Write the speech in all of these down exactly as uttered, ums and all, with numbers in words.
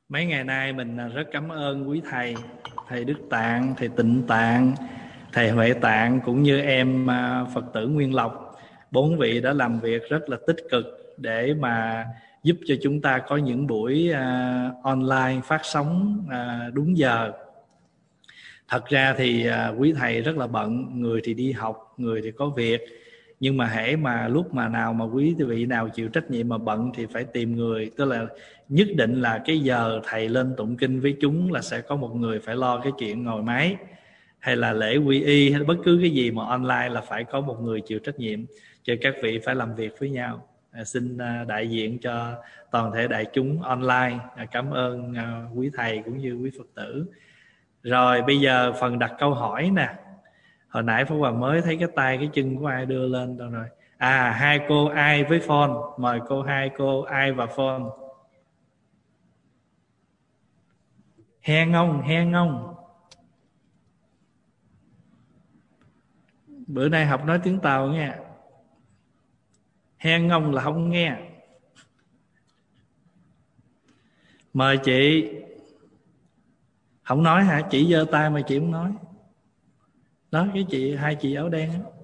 Mấy ngày nay mình rất cảm ơn quý thầy, thầy Đức Tạng, thầy Tịnh Tạng, thầy Huệ Tạng cũng như em Phật tử Nguyên Lộc. Bốn vị đã làm việc rất là tích cực để mà giúp cho chúng ta có những buổi uh, online phát sóng uh, đúng giờ. Thật ra thì uh, quý thầy rất là bận, người thì đi học, người thì có việc. Nhưng mà hễ mà lúc mà nào mà quý vị nào chịu trách nhiệm mà bận thì phải tìm người. Tức là nhất định là cái giờ thầy lên tụng kinh với chúng là sẽ có một người phải lo cái chuyện ngồi máy, hay là lễ quy y hay bất cứ cái gì mà online là phải có một người chịu trách nhiệm. Cho các vị phải làm việc với nhau. À, xin đại diện cho toàn thể đại chúng online à, cảm ơn à, quý thầy cũng như quý Phật tử. Rồi bây giờ phần đặt câu hỏi nè. Hồi nãy Pháp Hòa mới thấy cái tay cái chân của ai đưa lên đâu rồi. À, hai cô ai với phone. Mời cô hai cô ai và phone. He ngông, he ngông. Bữa nay học nói tiếng Tàu nghe. He ngông là không nghe. Mời chị. Không nói hả? Chị giơ tay mà chị không nói. Đó, cái chị, hai chị áo đen đó.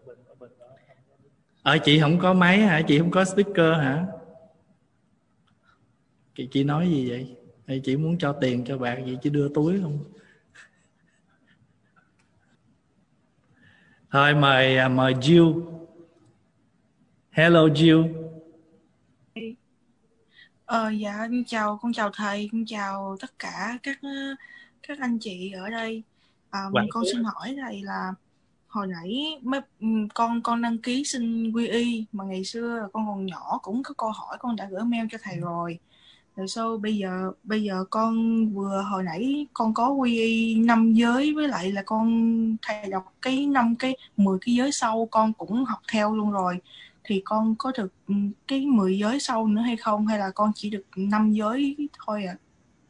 Ờ, chị không có máy hả? Chị không có speaker hả? Chị, chị nói gì vậy? Hay chị muốn cho tiền cho bạc gì? Chị đưa túi không? Thôi mời mời Jill. Hello Jill. Ờ, dạ con chào con chào thầy, con chào tất cả các các anh chị ở đây. À, con xin hỏi thầy là hồi nãy mấy, con con đăng ký xin quy y mà ngày xưa con còn nhỏ cũng có câu hỏi con đã gửi mail cho thầy rồi. Rồi sau bây giờ bây giờ con vừa hồi nãy con có quy y năm giới, với lại là con thầy đọc cái năm cái mười cái giới sau con cũng học theo luôn rồi, thì con có được cái mười giới sau nữa hay không, hay là con chỉ được năm giới thôi ạ? À?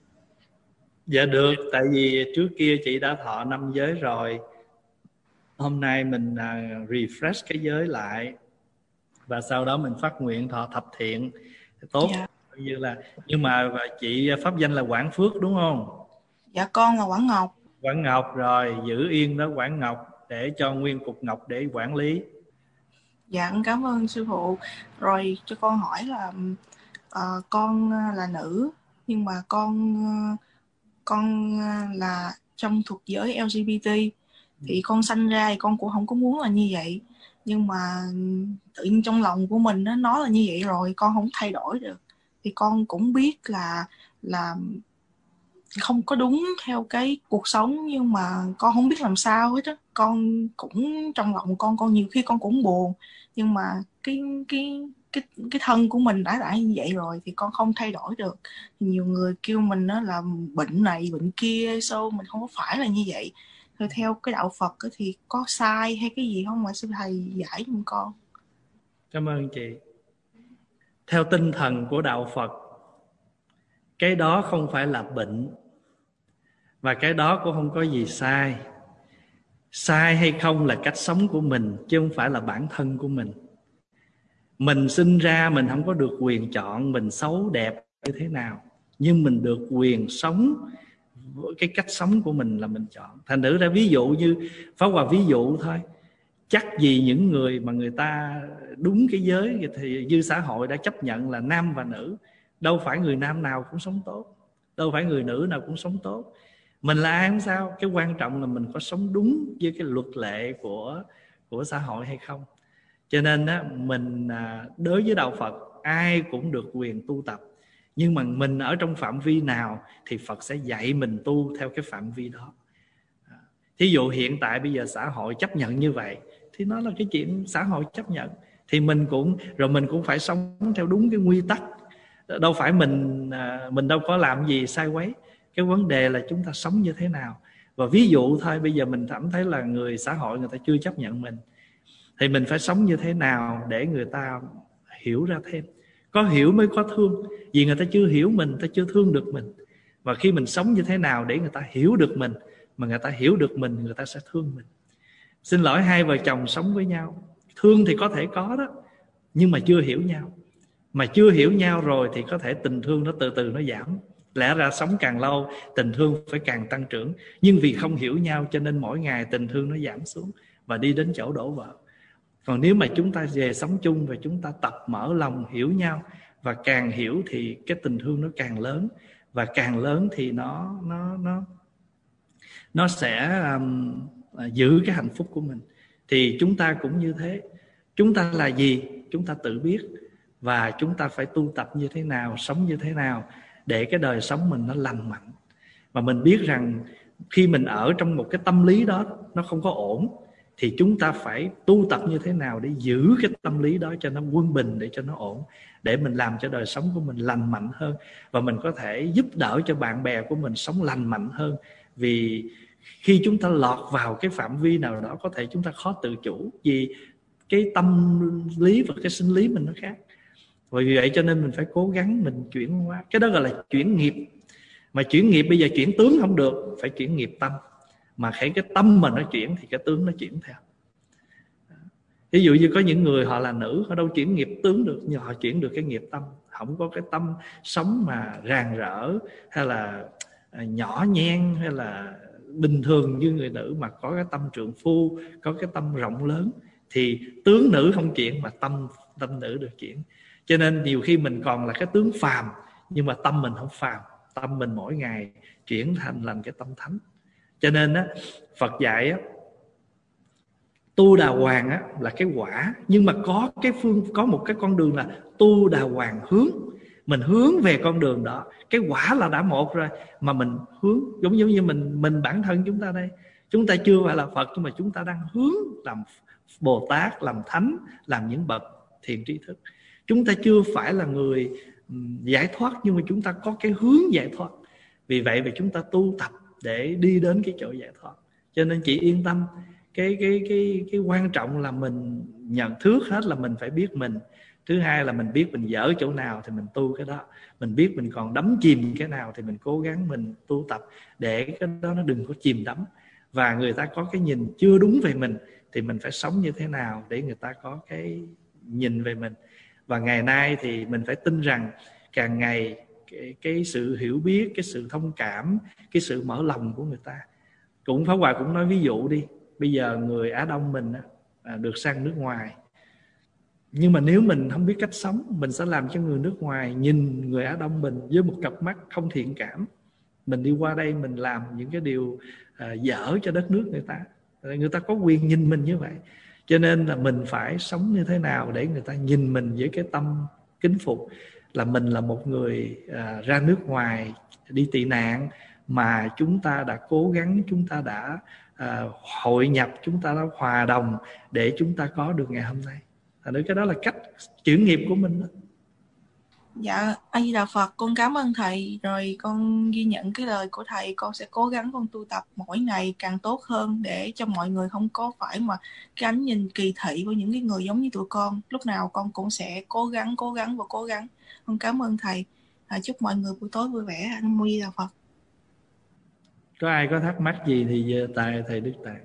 Dạ được, tại vì trước kia chị đã thọ năm giới rồi. Hôm nay mình uh, refresh cái giới lại, và sau đó mình phát nguyện thọ thập thiện tốt. Dạ. Như là nhưng mà chị pháp danh là Quảng Phước đúng không? Dạ con là Quảng Ngọc. Quảng Ngọc, rồi giữ yên đó Quảng Ngọc để cho nguyên cục ngọc để quản lý. Dạ cảm ơn sư phụ. Rồi cho con hỏi là uh, con là nữ nhưng mà con uh, con là trong thuộc giới lờ giê bê tê, thì con sanh ra thì con cũng không có muốn là như vậy, nhưng mà tự nhiên trong lòng của mình nó nói là như vậy rồi, con không thay đổi được. Thì con cũng biết là là không có đúng theo cái cuộc sống, nhưng mà con không biết làm sao hết á. Con cũng trong lòng con con nhiều khi con cũng buồn, nhưng mà cái cái cái cái thân của mình đã đã như vậy rồi thì con không thay đổi được. Nhiều người kêu mình đó là bệnh này bệnh kia, sao mình không có phải là như vậy. Rồi theo cái đạo Phật thì có sai hay cái gì không mà sư thầy giải giùm con? Cảm ơn chị. Theo tinh thần của đạo Phật, cái đó không phải là bệnh, và cái đó cũng không có gì sai. Sai hay không là cách sống của mình, chứ không phải là bản thân của mình. Mình sinh ra mình không có được quyền chọn mình xấu đẹp như thế nào, nhưng mình được quyền sống với cái cách sống của mình là mình chọn. Thành thử ra ví dụ như Pháp Hòa ví dụ thôi, chắc gì những người mà người ta đúng cái giới thì dư xã hội đã chấp nhận là nam và nữ. Đâu phải người nam nào cũng sống tốt, đâu phải người nữ nào cũng sống tốt. Mình là ai không sao, cái quan trọng là mình có sống đúng với cái luật lệ của, của xã hội hay không. Cho nên á, mình đối với đạo Phật ai cũng được quyền tu tập, nhưng mà mình ở trong phạm vi nào thì Phật sẽ dạy mình tu theo cái phạm vi đó. Thí dụ hiện tại bây giờ xã hội chấp nhận như vậy thì nó là cái chuyện xã hội chấp nhận, thì mình cũng rồi mình cũng phải sống theo đúng cái quy tắc. Đâu phải mình mình đâu có làm gì sai quấy. Cái vấn đề là chúng ta sống như thế nào. Và ví dụ thôi, bây giờ mình cảm thấy là người xã hội người ta chưa chấp nhận mình, thì mình phải sống như thế nào để người ta hiểu ra thêm. Có hiểu mới có thương, vì người ta chưa hiểu mình, người ta chưa thương được mình. Và khi mình sống như thế nào để người ta hiểu được mình, mà người ta hiểu được mình, người ta sẽ thương mình. Xin lỗi, hai vợ chồng sống với nhau, thương thì có thể có đó, nhưng mà chưa hiểu nhau. Mà chưa hiểu nhau rồi thì có thể tình thương nó từ từ nó giảm. Lẽ ra sống càng lâu tình thương phải càng tăng trưởng, nhưng vì không hiểu nhau cho nên mỗi ngày tình thương nó giảm xuống và đi đến chỗ đổ vỡ. Còn nếu mà chúng ta về sống chung và chúng ta tập mở lòng hiểu nhau, và càng hiểu thì cái tình thương nó càng lớn, và càng lớn thì nó nó nó nó sẽ um, giữ cái hạnh phúc của mình. Thì chúng ta cũng như thế. Chúng ta là gì? Chúng ta tự biết, và chúng ta phải tu tập như thế nào, sống như thế nào để cái đời sống mình nó lành mạnh. Và mình biết rằng khi mình ở trong một cái tâm lý đó nó không có ổn, thì chúng ta phải tu tập như thế nào để giữ cái tâm lý đó cho nó quân bình, để cho nó ổn, để mình làm cho đời sống của mình lành mạnh hơn, và mình có thể giúp đỡ cho bạn bè của mình sống lành mạnh hơn. Vì khi chúng ta lọt vào cái phạm vi nào đó, có thể chúng ta khó tự chủ, vì cái tâm lý và cái sinh lý mình nó khác. Vì vậy cho nên mình phải cố gắng mình chuyển hóa. Cái đó gọi là chuyển nghiệp. Mà chuyển nghiệp bây giờ chuyển tướng không được, phải chuyển nghiệp tâm. Mà khi cái tâm mà nó chuyển thì cái tướng nó chuyển theo. Ví dụ như có những người họ là nữ, họ đâu chuyển nghiệp tướng được, nhưng họ chuyển được cái nghiệp tâm. Không có cái tâm sống mà rạng rỡ, hay là nhỏ nhen, hay là bình thường như người nữ, mà có cái tâm trượng phu, có cái tâm rộng lớn. Thì tướng nữ không chuyển mà tâm tâm nữ được chuyển. Cho nên nhiều khi mình còn là cái tướng phàm, nhưng mà tâm mình không phàm. Tâm mình mỗi ngày chuyển thành làm cái tâm thánh. Cho nên á, Phật dạy á, tu đà hoàng á, là cái quả, nhưng mà có cái phương có một cái con đường là tu đà hoàng hướng. Mình hướng về con đường đó, cái quả là đã một rồi, mà mình hướng giống giống như mình mình bản thân chúng ta đây, chúng ta chưa phải là Phật, nhưng mà chúng ta đang hướng làm Bồ Tát, làm thánh, làm những bậc thiện tri thức. Chúng ta chưa phải là người giải thoát, nhưng mà chúng ta có cái hướng giải thoát. Vì vậy mà chúng ta tu tập để đi đến cái chỗ giải thoát. Cho nên chị yên tâm, cái cái cái cái quan trọng là mình nhận thức hết là mình phải biết mình. Thứ hai là mình biết mình dở chỗ nào thì mình tu cái đó. Mình biết mình còn đắm chìm cái nào thì mình cố gắng mình tu tập để cái đó nó đừng có chìm đắm. Và người ta có cái nhìn chưa đúng về mình thì mình phải sống như thế nào để người ta có cái nhìn về mình. Và ngày nay thì mình phải tin rằng càng ngày cái, cái sự hiểu biết, cái sự thông cảm, cái sự mở lòng của người ta. Cũng Pháp Hòa cũng nói ví dụ đi. Bây giờ người Á Đông mình á, được sang nước ngoài. Nhưng mà nếu mình không biết cách sống, mình sẽ làm cho người nước ngoài nhìn người Á Đông mình với một cặp mắt không thiện cảm. Mình đi qua đây mình làm những cái điều uh, dở cho đất nước người ta. Người ta có quyền nhìn mình như vậy. Cho nên là mình phải sống như thế nào để người ta nhìn mình với cái tâm kính phục, là mình là một người uh, ra nước ngoài đi tị nạn, mà chúng ta đã cố gắng, chúng ta đã uh, hội nhập, chúng ta đã hòa đồng để chúng ta có được ngày hôm nay. Thành ra cái đó là cách chuyển nghiệp của mình đó. Dạ, A Di Đà Phật, con cảm ơn thầy. Rồi con ghi nhận cái lời của thầy. Con sẽ cố gắng con tu tập mỗi ngày càng tốt hơn, để cho mọi người không có phải mà cái ánh nhìn kỳ thị của những cái người giống như tụi con. Lúc nào con cũng sẽ cố gắng, cố gắng và cố gắng. Con cảm ơn thầy. À, chúc mọi người buổi tối vui vẻ. Nam Mô A Di Đà Phật. Có ai có thắc mắc gì thì tại thầy Đức Tạng.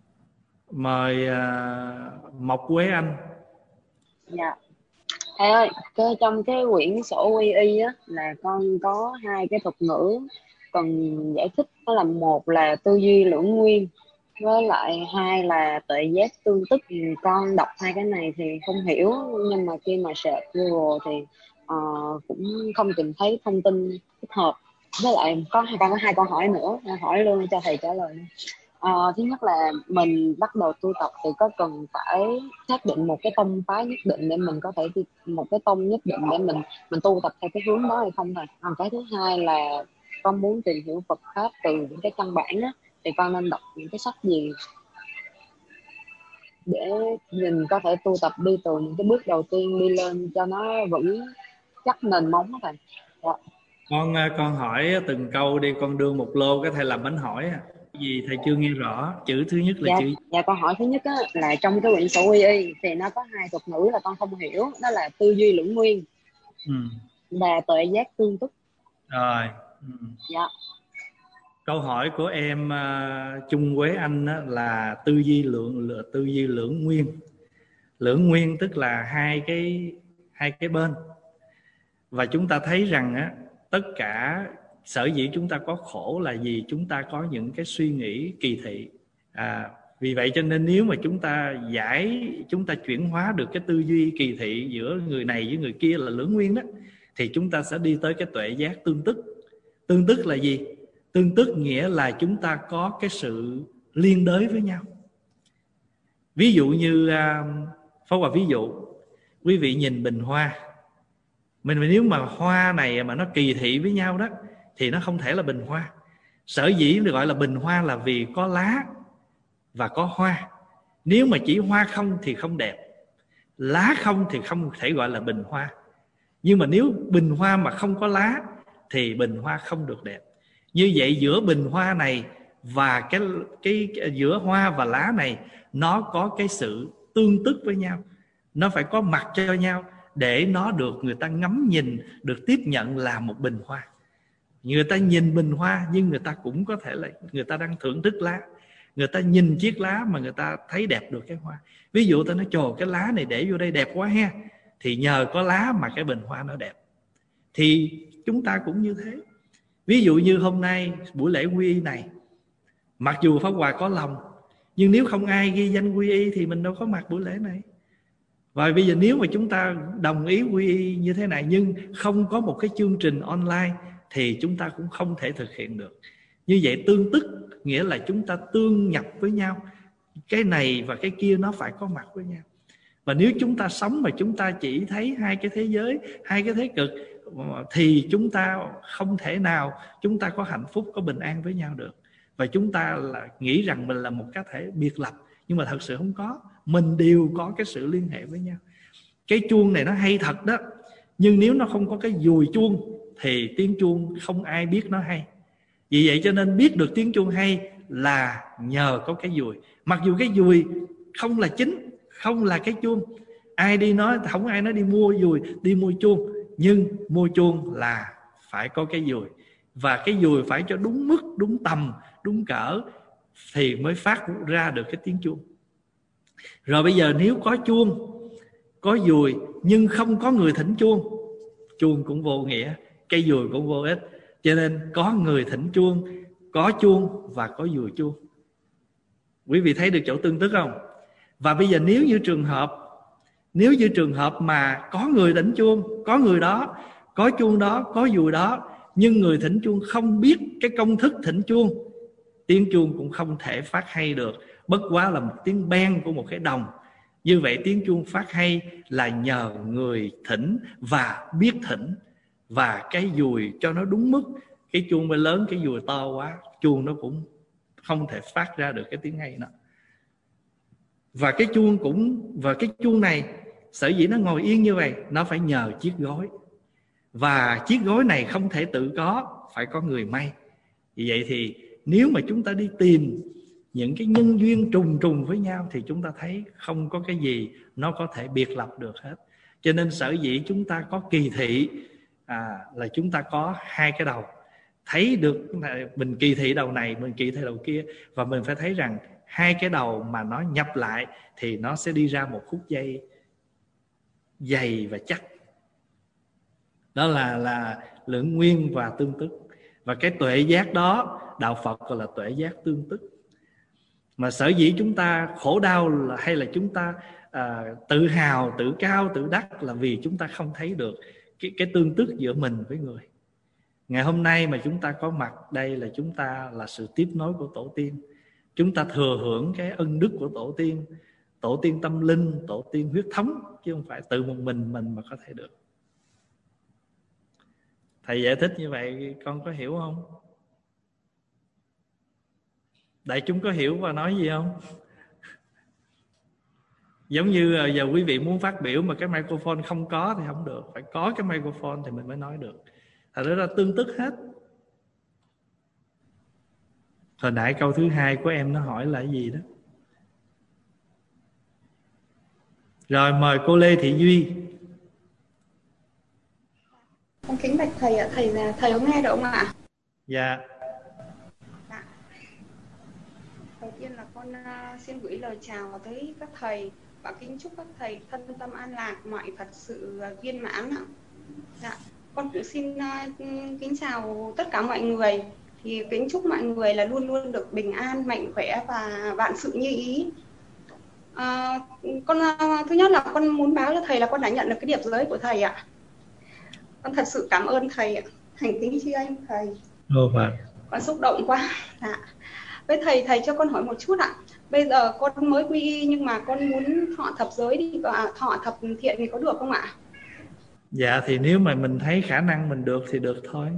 Mời uh, Mộc Quế Anh. Dạ. Thầy ơi, cái, trong cái quyển sổ quy y á, là con có hai cái thuật ngữ cần giải thích. Đó là một là tư duy lưỡng nguyên, với lại hai là tuệ giác tương tức. Con đọc hai cái này thì không hiểu, nhưng mà khi mà search Google thì uh, cũng không tìm thấy thông tin thích hợp. Với lại có con có hai câu hỏi nữa, hỏi luôn cho thầy trả lời. À, thứ nhất là mình bắt đầu tu tập thì có cần phải xác định một cái tông phái nhất định để mình có thể một cái tông nhất định để mình mình tu tập theo cái hướng đó hay không thầy? Còn cái thứ hai là con muốn tìm hiểu Phật pháp từ những cái căn bản đó, thì con nên đọc những cái sách gì để mình có thể tu tập đi từ những cái bước đầu tiên đi lên cho nó vững chắc nền móng đó thầy. Dạ. Con con hỏi từng câu đi, con đưa một lô cái thầy làm bánh hỏi gì thầy chưa nghe rõ. Chữ thứ nhất là dạ, chữ dạ câu hỏi thứ nhất á, là trong cái quyển sổ quy y thì nó có hai thuật ngữ là con không hiểu, đó là tư duy lưỡng nguyên ừ. và tuệ giác tương tức. Rồi ừ. Dạ. Câu hỏi của em uh, Trung Quế Anh á, là tư duy lượng là tư duy lưỡng nguyên. Lưỡng nguyên tức là hai cái hai cái bên. Và chúng ta thấy rằng á, tất cả Sở dĩ chúng ta có khổ là vì chúng ta có những cái suy nghĩ kỳ thị. à, Vì vậy cho nên nếu mà chúng ta giải, chúng ta chuyển hóa được cái tư duy kỳ thị giữa người này với người kia là lưỡng nguyên đó, thì chúng ta sẽ đi tới cái tuệ giác tương tức. Tương tức là gì? Tương tức nghĩa là chúng ta có cái sự liên đới với nhau. Ví dụ như Pháp Hòa ví dụ, quý vị nhìn bình hoa, mình nếu mà hoa này mà nó kỳ thị với nhau đó thì nó không thể là bình hoa. Sở dĩ được gọi là bình hoa là vì có lá và có hoa. Nếu mà chỉ hoa không thì không đẹp, lá không thì không thể gọi là bình hoa. Nhưng mà nếu bình hoa mà không có lá thì bình hoa không được đẹp. Như vậy giữa bình hoa này và cái, cái, cái giữa hoa và lá này nó có cái sự tương tức với nhau, nó phải có mặt cho nhau để nó được người ta ngắm nhìn, được tiếp nhận là một bình hoa. Người ta nhìn bình hoa nhưng người ta cũng có thể là người ta đang thưởng thức lá. Người ta nhìn chiếc lá mà người ta thấy đẹp được cái hoa. Ví dụ ta nói trời cái lá này để vô đây đẹp quá ha, thì nhờ có lá mà cái bình hoa nó đẹp. Thì chúng ta cũng như thế. Ví dụ như hôm nay buổi lễ quy y này, mặc dù Pháp Hòa có lòng, nhưng nếu không ai ghi danh quy y thì mình đâu có mặt buổi lễ này. Và bây giờ nếu mà chúng ta đồng ý quy y như thế này nhưng không có một cái chương trình online thì chúng ta cũng không thể thực hiện được. Như vậy tương tức nghĩa là chúng ta tương nhập với nhau. Cái này và cái kia nó phải có mặt với nhau. Và nếu chúng ta sống mà chúng ta chỉ thấy hai cái thế giới, hai cái thế cực, thì chúng ta không thể nào chúng ta có hạnh phúc, có bình an với nhau được. Và chúng ta là nghĩ rằng mình là một cá thể biệt lập, nhưng mà thật sự không có. Mình đều có cái sự liên hệ với nhau. Cái chuông này nó hay thật đó, nhưng nếu nó không có cái dùi chuông thì tiếng chuông không ai biết nó hay. Vì vậy cho nên biết được tiếng chuông hay là nhờ có cái dùi. Mặc dù cái dùi không là chính, không là cái chuông. Ai đi nói, không ai nói đi mua dùi, đi mua chuông. Nhưng mua chuông là phải có cái dùi. Và cái dùi phải cho đúng mức, đúng tầm, đúng cỡ thì mới phát ra được cái tiếng chuông. Rồi bây giờ nếu có chuông, có dùi nhưng không có người thỉnh chuông, chuông cũng vô nghĩa, cây dùi cũng vô ích. Cho nên có người thỉnh chuông, có chuông và có dùi chuông. Quý vị thấy được chỗ tương tức không? Và bây giờ nếu như trường hợp Nếu như trường hợp mà có người thỉnh chuông, có người đó, có chuông đó, có dùi đó, nhưng người thỉnh chuông không biết cái công thức thỉnh chuông, tiếng chuông cũng không thể phát hay được. Bất quá là một tiếng beng của một cái đồng. Như vậy tiếng chuông phát hay là nhờ người thỉnh và biết thỉnh. Và cái dùi cho nó đúng mức. Cái chuông mới lớn, cái dùi to quá, chuông nó cũng không thể phát ra được cái tiếng hay đó. Và cái chuông cũng Và cái chuông này sở dĩ nó ngồi yên như vậy, nó phải nhờ chiếc gối. Và chiếc gối này không thể tự có, phải có người may. Vì vậy thì nếu mà chúng ta đi tìm những cái nhân duyên trùng trùng với nhau thì chúng ta thấy không có cái gì nó có thể biệt lập được hết. Cho nên sở dĩ chúng ta có kỳ thị à, là chúng ta có hai cái đầu. Thấy được mình kỳ thị đầu này, mình kỳ thị đầu kia. Và mình phải thấy rằng hai cái đầu mà nó nhập lại thì nó sẽ đi ra một khúc dây dày và chắc. Đó là, là lưỡng nguyên và tương tức. Và cái tuệ giác đó đạo Phật gọi là tuệ giác tương tức. Mà sở dĩ chúng ta khổ đau là, hay là chúng ta à, tự hào, tự cao, tự đắc là vì chúng ta không thấy được cái, cái tương tức giữa mình với người. Ngày hôm nay mà chúng ta có mặt đây là chúng ta là sự tiếp nối của tổ tiên. Chúng ta thừa hưởng cái ân đức của tổ tiên. Tổ tiên tâm linh, tổ tiên huyết thống, chứ không phải tự một mình mình mà có thể được. Thầy giải thích như vậy con có hiểu không? Đại chúng có hiểu và nói gì không? Giống như giờ quý vị muốn phát biểu mà cái microphone không có thì không được. Phải có cái microphone thì mình mới nói được. Thật ra tương tức hết. Hồi nãy câu thứ hai của em nó hỏi là cái gì đó. Rồi mời cô Lê Thị Duy. Con kính bạch thầy ạ. Thầy là thầy có nghe được không ạ? Dạ. Dạ. Đầu tiên là con uh, xin gửi lời chào tới các thầy và kính chúc các thầy thân tâm an lạc, mọi Phật sự uh, viên mãn ạ. Dạ. con cũng xin uh, kính chào tất cả mọi người. Thì kính chúc mọi người là luôn luôn được bình an, mạnh khỏe và vạn sự như ý. À, con uh, thứ nhất là con muốn báo cho thầy là con đã nhận được cái điệp giới của thầy ạ. Con thật sự cảm ơn thầy ạ. Thành kính tri ân thầy. Ô Phật. Con xúc động quá. Dạ. Với thầy, thầy cho con hỏi một chút ạ. Bây giờ con mới quy y nhưng mà con muốn thọ thập giới đi, à, thọ thập thiện thì có được không ạ? Dạ thì nếu mà mình thấy khả năng mình được thì được thôi.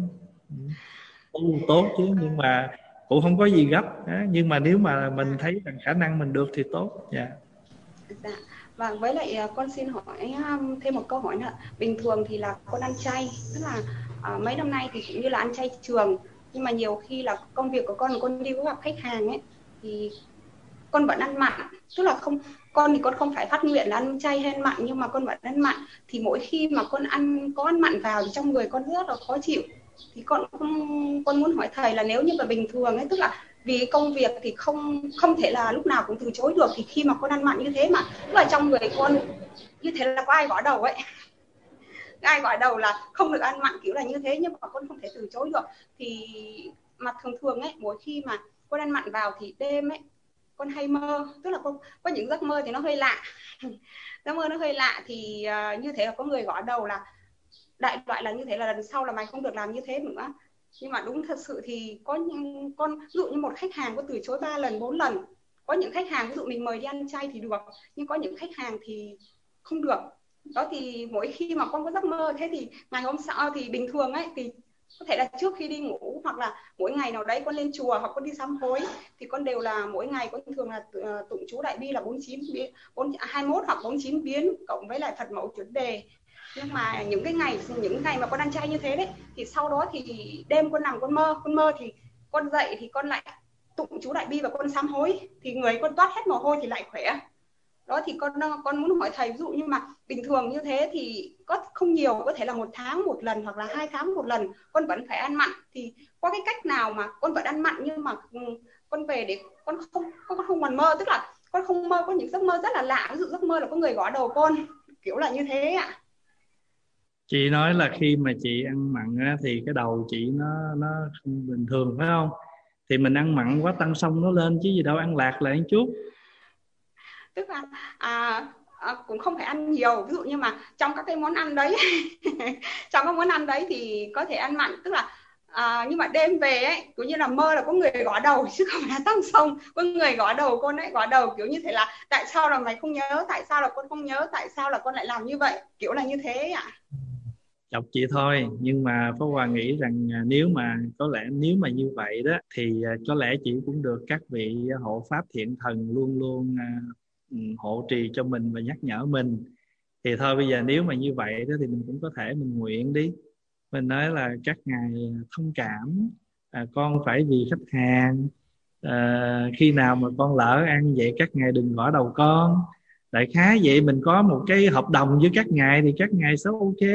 Tu tốt chứ, nhưng mà cũng không có gì gấp. Nhưng mà nếu mà mình thấy rằng khả năng mình được thì tốt. Dạ. Dạ. Và với lại con xin hỏi thêm một câu hỏi nữa. Bình thường thì là con ăn chay, tức là à, mấy năm nay thì cũng như là ăn chay trường, nhưng mà nhiều khi là công việc của con con đi có gặp khách hàng ấy thì con vẫn ăn mặn, tức là không, con thì con không phải phát nguyện là ăn chay hay ăn mặn, nhưng mà con vẫn ăn mặn. Thì mỗi khi mà con ăn có ăn mặn vào thì trong người con rất là khó chịu. Thì con con muốn hỏi thầy là nếu như mà bình thường ấy, tức là vì công việc thì không không thể là lúc nào cũng từ chối được, thì khi mà con ăn mặn như thế mà tức là trong người con như thế là có ai gõ đầu ấy, ai gọi đầu là không được ăn mặn kiểu là như thế, nhưng mà con không thể từ chối được. Thì mà thường thường ấy, mỗi khi mà con ăn mặn vào thì đêm ấy con hay mơ, tức là con có những giấc mơ thì nó hơi lạ giấc mơ nó hơi lạ thì uh, như thế là có người gõ đầu là đại loại là như thế là lần sau là mày không được làm như thế nữa. Nhưng mà đúng thật sự thì có những con, ví dụ như một khách hàng có từ chối ba lần bốn lần, có những khách hàng ví dụ mình mời đi ăn chay thì được, nhưng có những khách hàng thì không được. Đó thì mỗi khi mà con có giấc mơ thế thì ngày hôm sau thì bình thường ấy thì có thể là trước khi đi ngủ hoặc là mỗi ngày nào đấy con lên chùa hoặc con đi sám hối thì con đều là mỗi ngày con thường là tụng chú đại bi là bốn mươi chín biến, hai mươi mốt hoặc bốn mươi chín biến cộng với lại Phật mẫu chuẩn đề. Nhưng mà những cái ngày những ngày mà con ăn chay như thế đấy thì sau đó thì đêm con nằm con mơ con mơ thì con dậy thì con lại tụng chú đại bi và con sám hối thì người con toát hết mồ hôi thì lại khỏe. Đó thì con con muốn hỏi thầy, ví dụ như mà bình thường như thế thì có không nhiều, có thể là một tháng một lần hoặc là hai tháng một lần con vẫn phải ăn mặn, thì có cái cách nào mà con vẫn ăn mặn nhưng mà con về để con không con không còn mơ, tức là con không mơ có những giấc mơ rất là lạ, ví dụ giấc mơ là có người gõ đầu con kiểu là như thế ạ. À. Chị nói là khi mà chị ăn mặn á, thì cái đầu chị nó nó không bình thường phải không? Thì mình ăn mặn quá tăng xong nó lên chứ gì đâu, ăn lạc lại một chút. Tức là à, à, cũng không phải ăn nhiều, ví dụ như mà trong các cái món ăn đấy trong các món ăn đấy thì có thể ăn mặn, tức là à, nhưng mà đêm về ấy cũng như là mơ là có người gõ đầu chứ không phải là tăng xong, có người gõ đầu con ấy, gõ đầu kiểu như thế là tại sao là mày không nhớ, tại sao là con không nhớ, tại sao là con lại làm như vậy, kiểu là như thế ạ. À. Chọc chị thôi, nhưng mà Pháp Hòa nghĩ rằng nếu mà có lẽ nếu mà như vậy đó thì có lẽ chị cũng được các vị hộ pháp thiện thần luôn luôn hộ trì cho mình và nhắc nhở mình. Thì thôi bây giờ nếu mà như vậy đó thì mình cũng có thể mình nguyện đi, mình nói là các ngài thông cảm, à, con phải vì khách hàng, à, khi nào mà con lỡ ăn vậy các ngài đừng gõ đầu con, đại khái vậy. Mình có một cái hợp đồng với các ngài thì các ngài sẽ ok.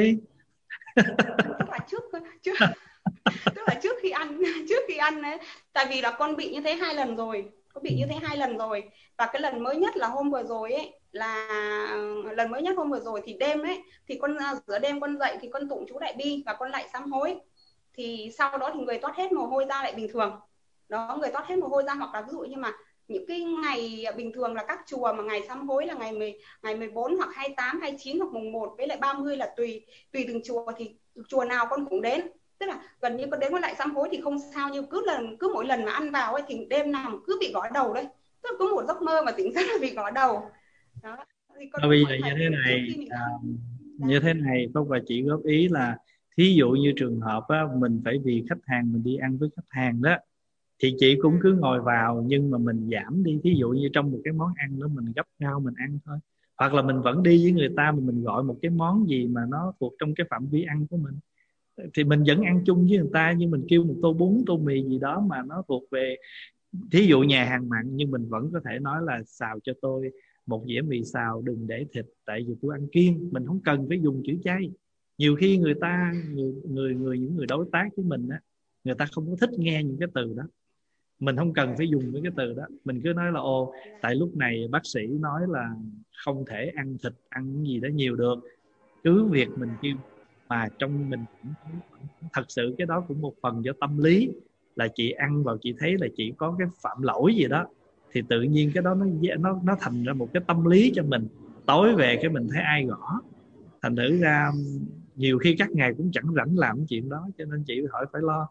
Tức là trước trước tức là trước khi ăn trước khi ăn ấy, tại vì là con bị như thế hai lần rồi, có bị như thế hai lần rồi, và cái lần mới nhất là hôm vừa rồi ấy, là lần mới nhất hôm vừa rồi thì đêm ấy thì con giữa đêm con dậy thì con tụng chú đại bi và con lại sám hối, thì sau đó thì người toát hết mồ hôi ra lại bình thường. Đó, người toát hết mồ hôi ra, hoặc là ví dụ như mà những cái ngày bình thường là các chùa mà ngày sám hối là ngày mười, ngày mười bốn hoặc hai mươi tám, hai mươi chín hoặc mùng một với lại ba mươi là tùy tùy từng chùa, thì chùa nào con cũng đến, tức là gần như con đến con lại sám hối thì không sao, như cứ lần cứ mỗi lần mà ăn vào ấy thì đêm nào cứ bị gõ đầu đấy, tức là có một giấc mơ mà tỉnh giấc là bị gõ đầu. Đó thì con bây giờ như thế này à, như thế này Pháp và chị góp ý là thí dụ như trường hợp á, mình phải vì khách hàng mình đi ăn với khách hàng đó thì chị cũng cứ ngồi vào, nhưng mà mình giảm đi, thí dụ như trong một cái món ăn đó mình gấp rau mình ăn thôi, hoặc là mình vẫn đi với người ta mà mình gọi một cái món gì mà nó thuộc trong cái phạm vi ăn của mình thì mình vẫn ăn chung với người ta, nhưng mình kêu một tô bún tô mì gì đó mà nó thuộc về thí dụ nhà hàng mặn, nhưng mình vẫn có thể nói là xào cho tôi một dĩa mì xào đừng để thịt tại vì tôi ăn kiêng. Mình không cần phải dùng chữ chay. Nhiều khi người ta người người, người những người đối tác với mình á, người ta không có thích nghe những cái từ đó, mình không cần phải dùng mấy cái từ đó, mình cứ nói là ồ tại lúc này bác sĩ nói là không thể ăn thịt ăn gì đó nhiều được, cứ việc mình kêu mà trong mình thật sự cái đó cũng một phần do tâm lý, là chị ăn vào chị thấy là chị có cái phạm lỗi gì đó, thì tự nhiên cái đó nó nó nó thành ra một cái tâm lý cho mình. Tối về cái mình thấy ai gõ, thành thử ra nhiều khi các ngày cũng chẳng rảnh làm cái chuyện đó, cho nên chị hỏi phải lo.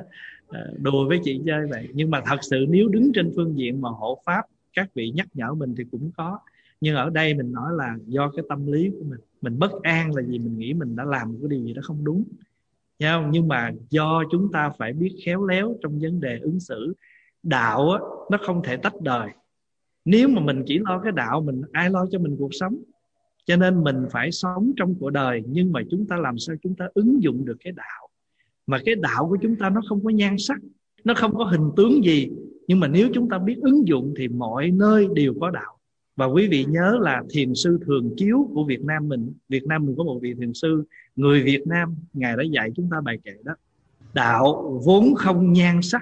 Đùa với chị chơi vậy. Nhưng mà thật sự nếu đứng trên phương diện mà hộ pháp, các vị nhắc nhở mình thì cũng có. Nhưng ở đây mình nói là do cái tâm lý của mình. Mình bất an là vì mình nghĩ mình đã làm một cái điều gì đó không đúng. Không? Nhưng mà do chúng ta phải biết khéo léo trong vấn đề ứng xử. Đạo á, nó không thể tách đời. Nếu mà mình chỉ lo cái đạo, mình ai lo cho mình cuộc sống. Cho nên mình phải sống trong cuộc đời, nhưng mà chúng ta làm sao chúng ta ứng dụng được cái đạo. Mà cái đạo của chúng ta nó không có nhan sắc, nó không có hình tướng gì, nhưng mà nếu chúng ta biết ứng dụng thì mọi nơi đều có đạo. Và quý vị nhớ là thiền sư Thường Chiếu của Việt Nam mình, Việt Nam mình có một vị thiền sư người Việt Nam, ngài đã dạy chúng ta bài kệ đó: đạo vốn không nhan sắc,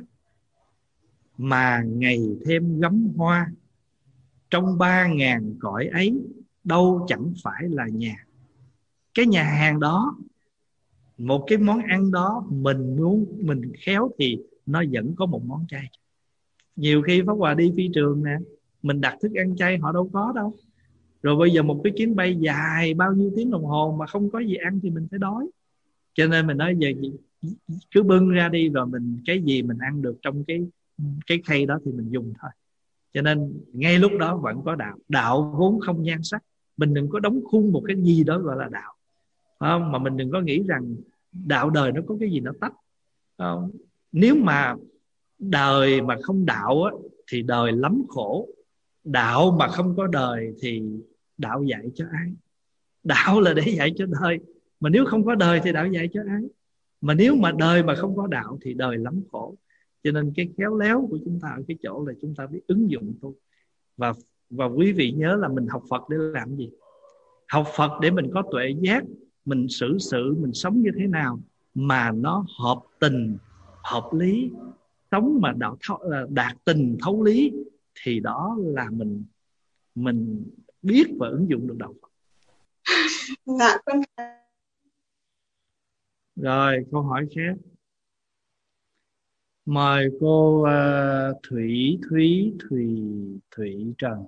mà ngày thêm gấm hoa, trong ba ngàn cõi ấy đâu chẳng phải là nhà. Cái nhà hàng đó, một cái món ăn đó, mình muốn mình khéo thì nó vẫn có một món chay. Nhiều khi Pháp Hòa đi phi trường nè, mình đặt thức ăn chay họ đâu có đâu. Rồi bây giờ một cái chuyến bay dài bao nhiêu tiếng đồng hồ mà không có gì ăn thì mình phải đói. Cho nên mình nói giờ cứ bưng ra đi, rồi mình cái gì mình ăn được trong cái cái khay đó thì mình dùng thôi. Cho nên ngay lúc đó vẫn có đạo. Đạo vốn không nhan sắc. Mình đừng có đóng khung một cái gì đó gọi là đạo, phải không? Mà mình đừng có nghĩ rằng đạo đời nó có cái gì nó tách, phải không? Nếu mà đời mà không đạo á, thì đời lắm khổ. Đạo mà không có đời thì đạo dạy cho ai? Đạo là để dạy cho đời. Mà nếu không có đời thì đạo dạy cho ai? Mà nếu mà đời mà không có đạo thì đời lắm khổ. Cho nên cái khéo léo của chúng ta ở cái chỗ là chúng ta biết ứng dụng thôi. Và, và quý vị nhớ là mình học Phật để làm gì? Học Phật để mình có tuệ giác, mình xử sự, mình sống như thế nào mà nó hợp tình, hợp lý. Sống mà đạo thấu, đạt tình thấu lý, thì đó là mình mình biết và ứng dụng được đạo Phật. Dạ, con. Rồi câu hỏi khác. Mời cô uh, Thủy Thúy Thùy Thủy Trần.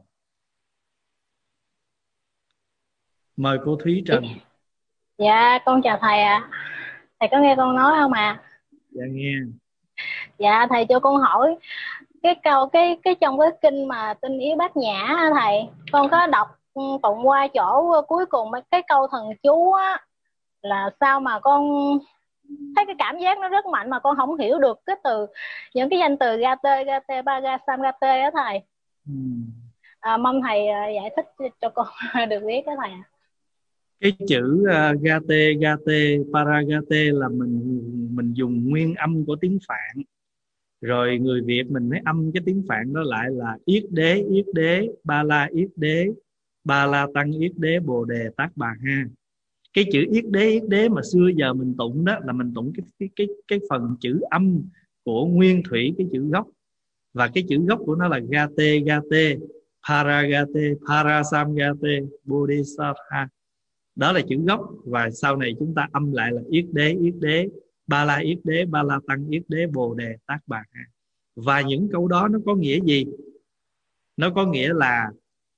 Mời cô Thúy Trần. Dạ con chào thầy ạ. À. Thầy có nghe con nói không ạ? À? Dạ nghe. Dạ thầy cho con hỏi cái câu cái cái trong cái kinh mà Tinh Yếu Bát Nhã thầy, con có đọc tụng qua chỗ cuối cùng cái câu thần chú á, là sao mà con thấy cái cảm giác nó rất mạnh mà con không hiểu được cái từ, những cái danh từ gate gate baga samgate á thầy. Ừ. À, mong thầy giải thích cho con được biết đó thầy. Cái chữ uh, gate gate paragate là mình mình dùng nguyên âm của tiếng Phạn, rồi người Việt mình mới âm cái tiếng Phạn đó lại là yết đế yết đế ba la yết đế ba la tăng yết đế bồ đề tát bà ha. Cái chữ yết đế yết đế mà xưa giờ mình tụng đó là mình tụng cái cái cái cái phần chữ âm của nguyên thủy cái chữ gốc, và cái chữ gốc của nó là gate gate paragate parasamgate bodhisattva. Đó là chữ gốc, và sau này chúng ta âm lại là yết đế yết đế ba la yết đế ba la tăng yết đế bồ đề tát bà ha. Và những câu đó nó có nghĩa gì? Nó có nghĩa là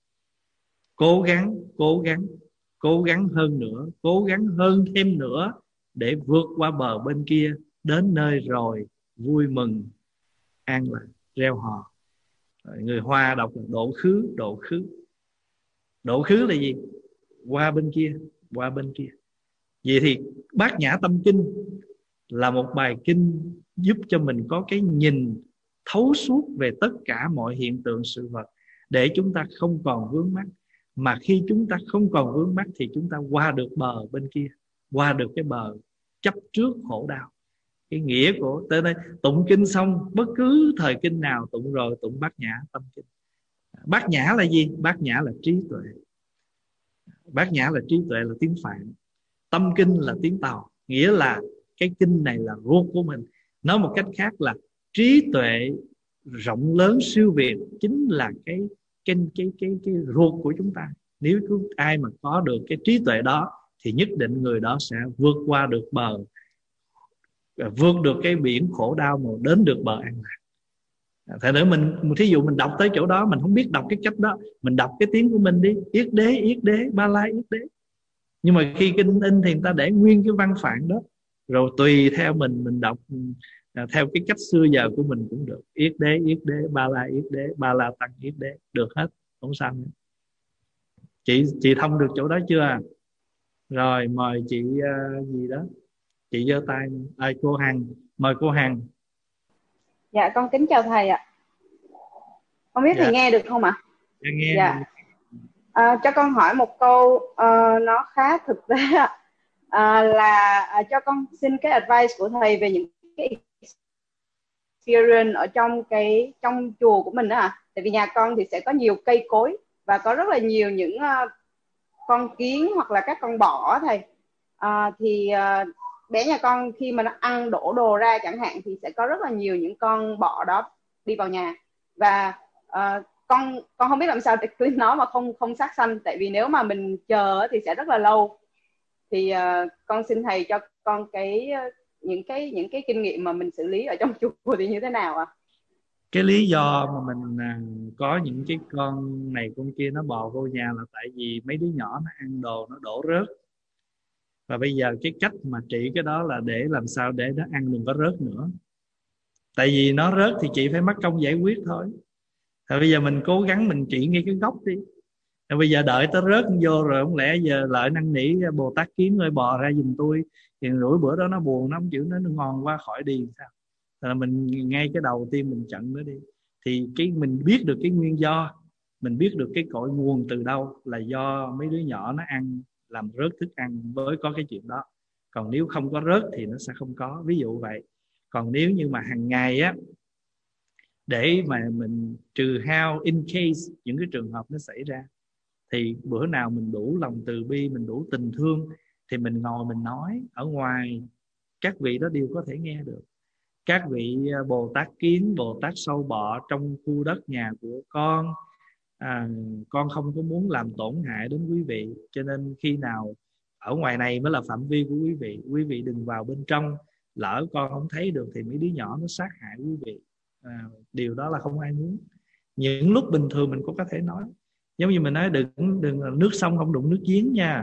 cố gắng cố gắng cố gắng hơn nữa, cố gắng hơn thêm nữa để vượt qua bờ bên kia, đến nơi rồi vui mừng an lạc reo hò. Người Hoa đọc là độ khứ độ khứ. Độ khứ là gì? Qua bên kia, qua bên kia. Vậy thì Bát Nhã Tâm Kinh là một bài kinh giúp cho mình có cái nhìn thấu suốt về tất cả mọi hiện tượng sự vật, để chúng ta không còn vướng mắc. Mà khi chúng ta không còn vướng mắc thì chúng ta qua được bờ bên kia, qua được cái bờ chấp trước khổ đau. Cái nghĩa của tới đây tụng kinh xong, bất cứ thời kinh nào tụng rồi tụng Bát Nhã Tâm Kinh. Bát Nhã là gì? Bát Nhã là trí tuệ. Bát Nhã là trí tuệ, là tiếng Phạn. Tâm Kinh là tiếng Tàu, nghĩa là cái kinh này là ruột của mình. Nói một cách khác là trí tuệ rộng lớn siêu việt chính là cái cái cái cái cái ruột của chúng ta. Nếu ai mà có được cái trí tuệ đó thì nhất định người đó sẽ vượt qua được bờ, vượt được cái biển khổ đau mà đến được bờ an lạc. Thật nữa mình, thí dụ mình đọc tới chỗ đó mình không biết đọc cái cách đó, mình đọc cái tiếng của mình đi, yết đế yết đế ba la yết đế. Nhưng mà khi kinh in thì người ta để nguyên cái văn phạn đó, rồi tùy theo mình mình đọc theo cái cách xưa giờ của mình cũng được. Yết đế yết đế ba la yết đế ba la tăng yết đế, được hết, không sao nữa. Chị chị thông được chỗ đó chưa? Rồi mời chị uh, gì đó, chị giơ tay. À, cô Hằng, mời cô Hằng. Dạ con kính chào thầy ạ. Không biết Dạ. thầy nghe được không ạ? Dạ, nghe. Dạ. À, cho con hỏi một câu uh, nó khá thực tế ạ. À, là à, cho con xin cái advice của thầy về những cái experience ở trong cái trong chùa của mình đó ạ. Tại vì nhà con thì sẽ có nhiều cây cối và có rất là nhiều những uh, con kiến hoặc là các con bọ thầy. À, thì uh, bé nhà con khi mà nó ăn đổ đồ ra chẳng hạn thì sẽ có rất là nhiều những con bọ đó đi vào nhà, và uh, con con không biết làm sao để clean nó mà không không sát sanh, tại vì nếu mà mình chờ thì sẽ rất là lâu. Thì uh, con xin thầy cho con cái uh, những cái những cái kinh nghiệm mà mình xử lý ở trong chùa thì như thế nào ạ? À? Cái lý do mà mình à, có những cái con này con kia nó bò vô nhà là tại vì mấy đứa nhỏ nó ăn đồ nó đổ rớt. Và bây giờ cái cách mà trị cái đó là để làm sao để nó ăn đừng có rớt nữa. Tại vì nó rớt thì chị phải mất công giải quyết thôi. Thì bây giờ mình cố gắng mình trị ngay cái gốc đi. Thì bây giờ đợi tới rớt vô rồi không lẽ giờ lợi năn nỉ Bồ Tát Kiến ơi bò ra giùm tôi. Thì rủi bữa đó nó buồn, nó không chịu, nó ngon quá khỏi đi sao. Là mình ngay cái đầu tiên mình chặn nó đi. Thì cái mình biết được cái nguyên do, mình biết được cái cội nguồn từ đâu là do mấy đứa nhỏ nó ăn làm rớt thức ăn mới có cái chuyện đó. Còn nếu không có rớt thì nó sẽ không có, ví dụ vậy. Còn nếu như mà hàng ngày á, để mà mình trừ hao in case những cái trường hợp nó xảy ra, thì bữa nào mình đủ lòng từ bi, mình đủ tình thương thì mình ngồi mình nói. Ở ngoài các vị đó đều có thể nghe được. Các vị Bồ Tát Kiến, Bồ Tát Sâu Bọ trong khu đất nhà của con, à, con không có muốn làm tổn hại đến quý vị, cho nên khi nào ở ngoài này mới là phạm vi của quý vị, quý vị đừng vào bên trong. Lỡ con không thấy được thì mấy đứa nhỏ nó sát hại quý vị. À, điều đó là không ai muốn. Những lúc bình thường mình cũng có thể nói, giống như mình nói đừng đừng nước sông không đụng nước giếng nha.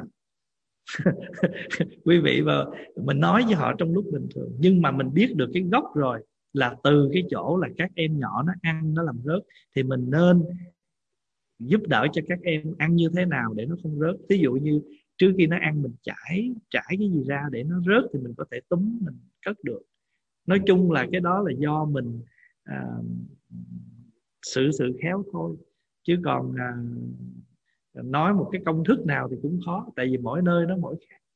Quý vị, và mình nói với họ trong lúc bình thường, nhưng mà mình biết được cái gốc rồi là từ cái chỗ là các em nhỏ nó ăn nó làm rớt, thì mình nên giúp đỡ cho các em ăn như thế nào để nó không rớt. Ví dụ như trước khi nó ăn mình trải trải cái gì ra để nó rớt thì mình có thể túm mình cất được. Nói chung là cái đó là do mình à, sự sự khéo thôi, chứ còn à, nói một cái công thức nào thì cũng khó, tại vì mỗi nơi nó mỗi khác.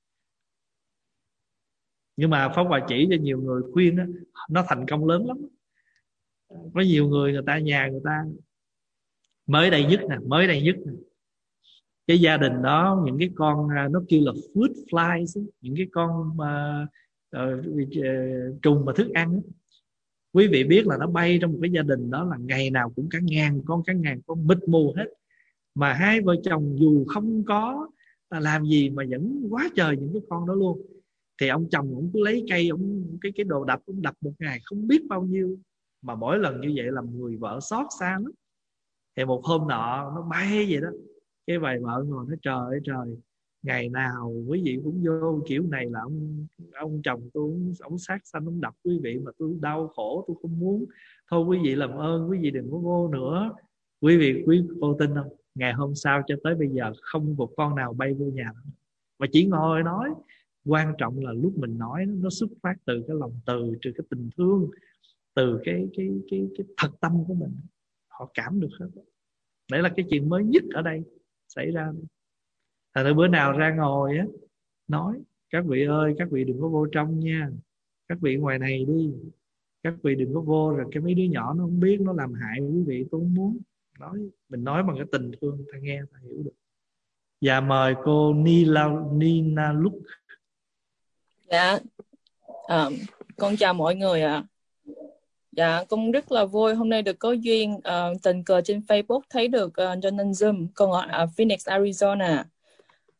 Nhưng mà Pháp Hòa chỉ cho nhiều người khuyên đó, nó thành công lớn lắm. Có nhiều người người ta nhà người ta mới đây nhất nè, mới đây nhất nè, cái gia đình đó những cái con nó kêu là food flies, những cái con mà uh, uh, trùng mà thức ăn. Quý vị biết là nó bay trong một cái gia đình đó là ngày nào cũng cả ngàn con, cả ngàn con mịt mù hết. Mà hai vợ chồng dù không có làm gì mà vẫn quá trời những cái con đó luôn. Thì ông chồng ông cứ lấy cây, ông cái cái đồ đập, ông đập một ngày không biết bao nhiêu. Mà mỗi lần như vậy làm người vợ xót xa lắm. Thì một hôm nọ nó bay vậy đó, cái bà vợ ngồi nói trời ơi trời, ngày nào quý vị cũng vô kiểu này là ông ông chồng tôi ông sát sanh, ông đập quý vị mà tôi đau khổ, tôi không muốn. Thôi quý vị làm ơn quý vị đừng có vô nữa. Quý vị quý vô tin không, ngày hôm sau cho tới bây giờ không một con nào bay vô nhà nữa. Mà chỉ ngồi nói. Quan trọng là lúc mình nói nó xuất phát từ cái lòng từ, từ cái tình thương, từ cái cái cái cái thật tâm của mình. Họ cảm được hết. Đấy là cái chuyện mới nhất ở đây xảy ra. Thành ra bữa nào ra ngồi á nói các vị ơi, các vị đừng có vô trong nha, các vị ngoài này đi, các vị đừng có vô, rồi cái mấy đứa nhỏ nó không biết nó làm hại quý vị, tôi không muốn. Nói mình nói bằng cái tình thương, ta nghe ta hiểu được. Và mời cô Nila Nina Lúc. Dạ, à, con chào mọi người ạ. À. Dạ, con rất là vui hôm nay được có duyên uh, tình cờ trên Facebook thấy được uh, Jonathan Zoom. Con ở uh, Phoenix, Arizona.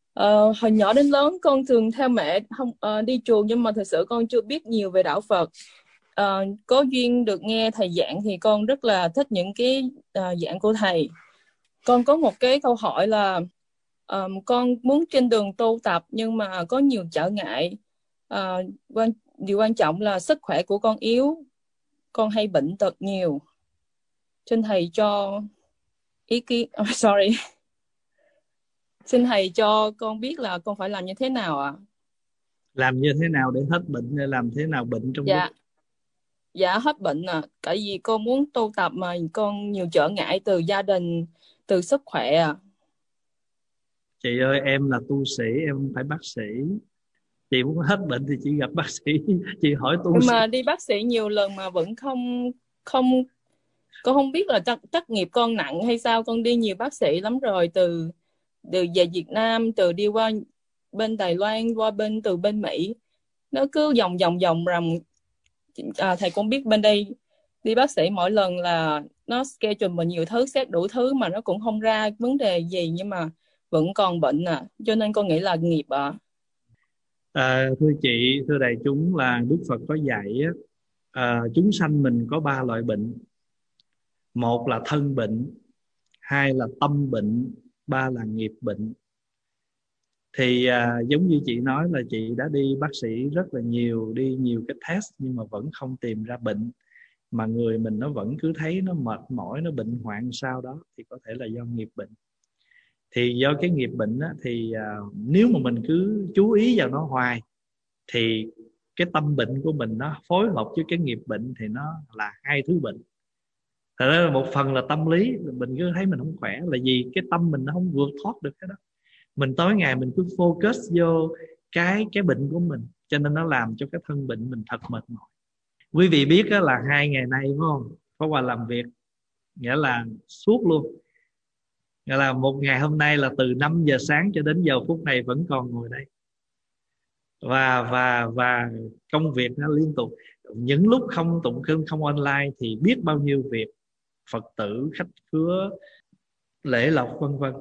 Ờ, hồi nhỏ đến lớn con thường theo mẹ không ờ, đi chùa, nhưng mà thật sự con chưa biết nhiều về đạo Phật. Ờ, có duyên được nghe thầy giảng thì con rất là thích những cái ờ, giảng của thầy. Con có một cái câu hỏi là ờm, con muốn trên đường tu tập nhưng mà có nhiều trở ngại. Ờ, quan điều quan trọng là sức khỏe của con yếu, con hay bệnh tật nhiều. Xin thầy cho ý kiến. Oh, sorry. Xin thầy cho con biết là con phải làm như thế nào ạ? Làm như thế nào để hết bệnh, hay làm thế nào bệnh trong Dạ, lúc dạ hết bệnh à. Tại vì con muốn tu tập mà con nhiều trở ngại từ gia đình, từ sức khỏe à. chị ơi, em là tu sĩ, em không phải bác sĩ. Chị muốn hết bệnh thì chị gặp bác sĩ. Chị hỏi tu Nhưng sĩ. mà đi bác sĩ nhiều lần mà vẫn không không con không biết là trắc, trắc nghiệp con nặng hay sao. Con đi nhiều bác sĩ lắm rồi, từ từ về Việt Nam, từ đi qua bên Đài Loan, qua bên từ bên Mỹ, nó cứ vòng vòng vòng ròng. À, thầy cũng biết bên đây đi bác sĩ mỗi lần là nó schedule mình nhiều thứ, xét đủ thứ mà nó cũng không ra vấn đề gì, nhưng mà vẫn còn bệnh à. Cho nên con nghĩ là nghiệp à. À, thưa chị, thưa đại chúng, là Đức Phật có dạy á, à, chúng sanh mình có ba loại bệnh. Một là thân bệnh, hai là tâm bệnh, ba là nghiệp bệnh. Thì à, giống như chị nói là chị đã đi bác sĩ rất là nhiều, đi nhiều cái test nhưng mà vẫn không tìm ra bệnh, mà người mình nó vẫn cứ thấy nó mệt mỏi, nó bệnh hoạn sau đó, thì có thể là do nghiệp bệnh. Thì do cái nghiệp bệnh á, thì à, nếu mà mình cứ chú ý vào nó hoài thì cái tâm bệnh của mình nó phối hợp với cái nghiệp bệnh, thì nó là hai thứ bệnh. Thật ra là một phần là tâm lý, mình cứ thấy mình không khỏe là vì cái tâm mình nó không vượt thoát được cái đó. Mình tối ngày mình cứ focus vô cái cái bệnh của mình, cho nên nó làm cho cái thân bệnh mình thật mệt mỏi. Quý vị biết đó là hai ngày nay phải không, có qua làm việc, nghĩa là suốt luôn, nghĩa là một ngày hôm nay là từ năm giờ sáng cho đến giờ phút này vẫn còn ngồi đây, và và và công việc nó liên tục. Những lúc không tụng kinh, không online thì biết bao nhiêu việc, Phật tử, khách khứa, lễ lộc vân vân.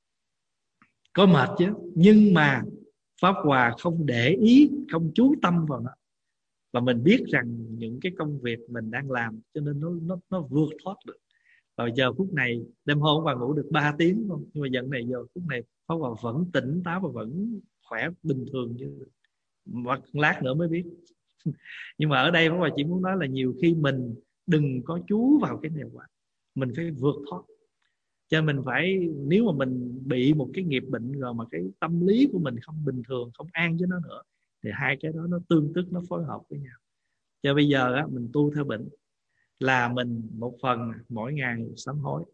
Có mệt chứ, nhưng mà Pháp Hòa không để ý, không chú tâm vào nó, và mình biết rằng những cái công việc mình đang làm, cho nên nó nó nó vượt thoát được. Và giờ phút này, đêm hôm Hòa ngủ được ba tiếng không, nhưng mà giờ này giờ phút này Pháp Hòa vẫn tỉnh táo và vẫn khỏe bình thường như, và lát nữa mới biết. Nhưng mà ở đây Pháp Hòa chỉ muốn nói là nhiều khi mình đừng có chú vào cái này quá, mình phải vượt thoát. Cho nên mình phải, nếu mà mình bị một cái nghiệp bệnh rồi mà cái tâm lý của mình không bình thường, không an với nó nữa, thì hai cái đó nó tương tức, nó phối hợp với nhau. Cho bây giờ á, mình tu theo bệnh là mình một phần mỗi ngày sám hối,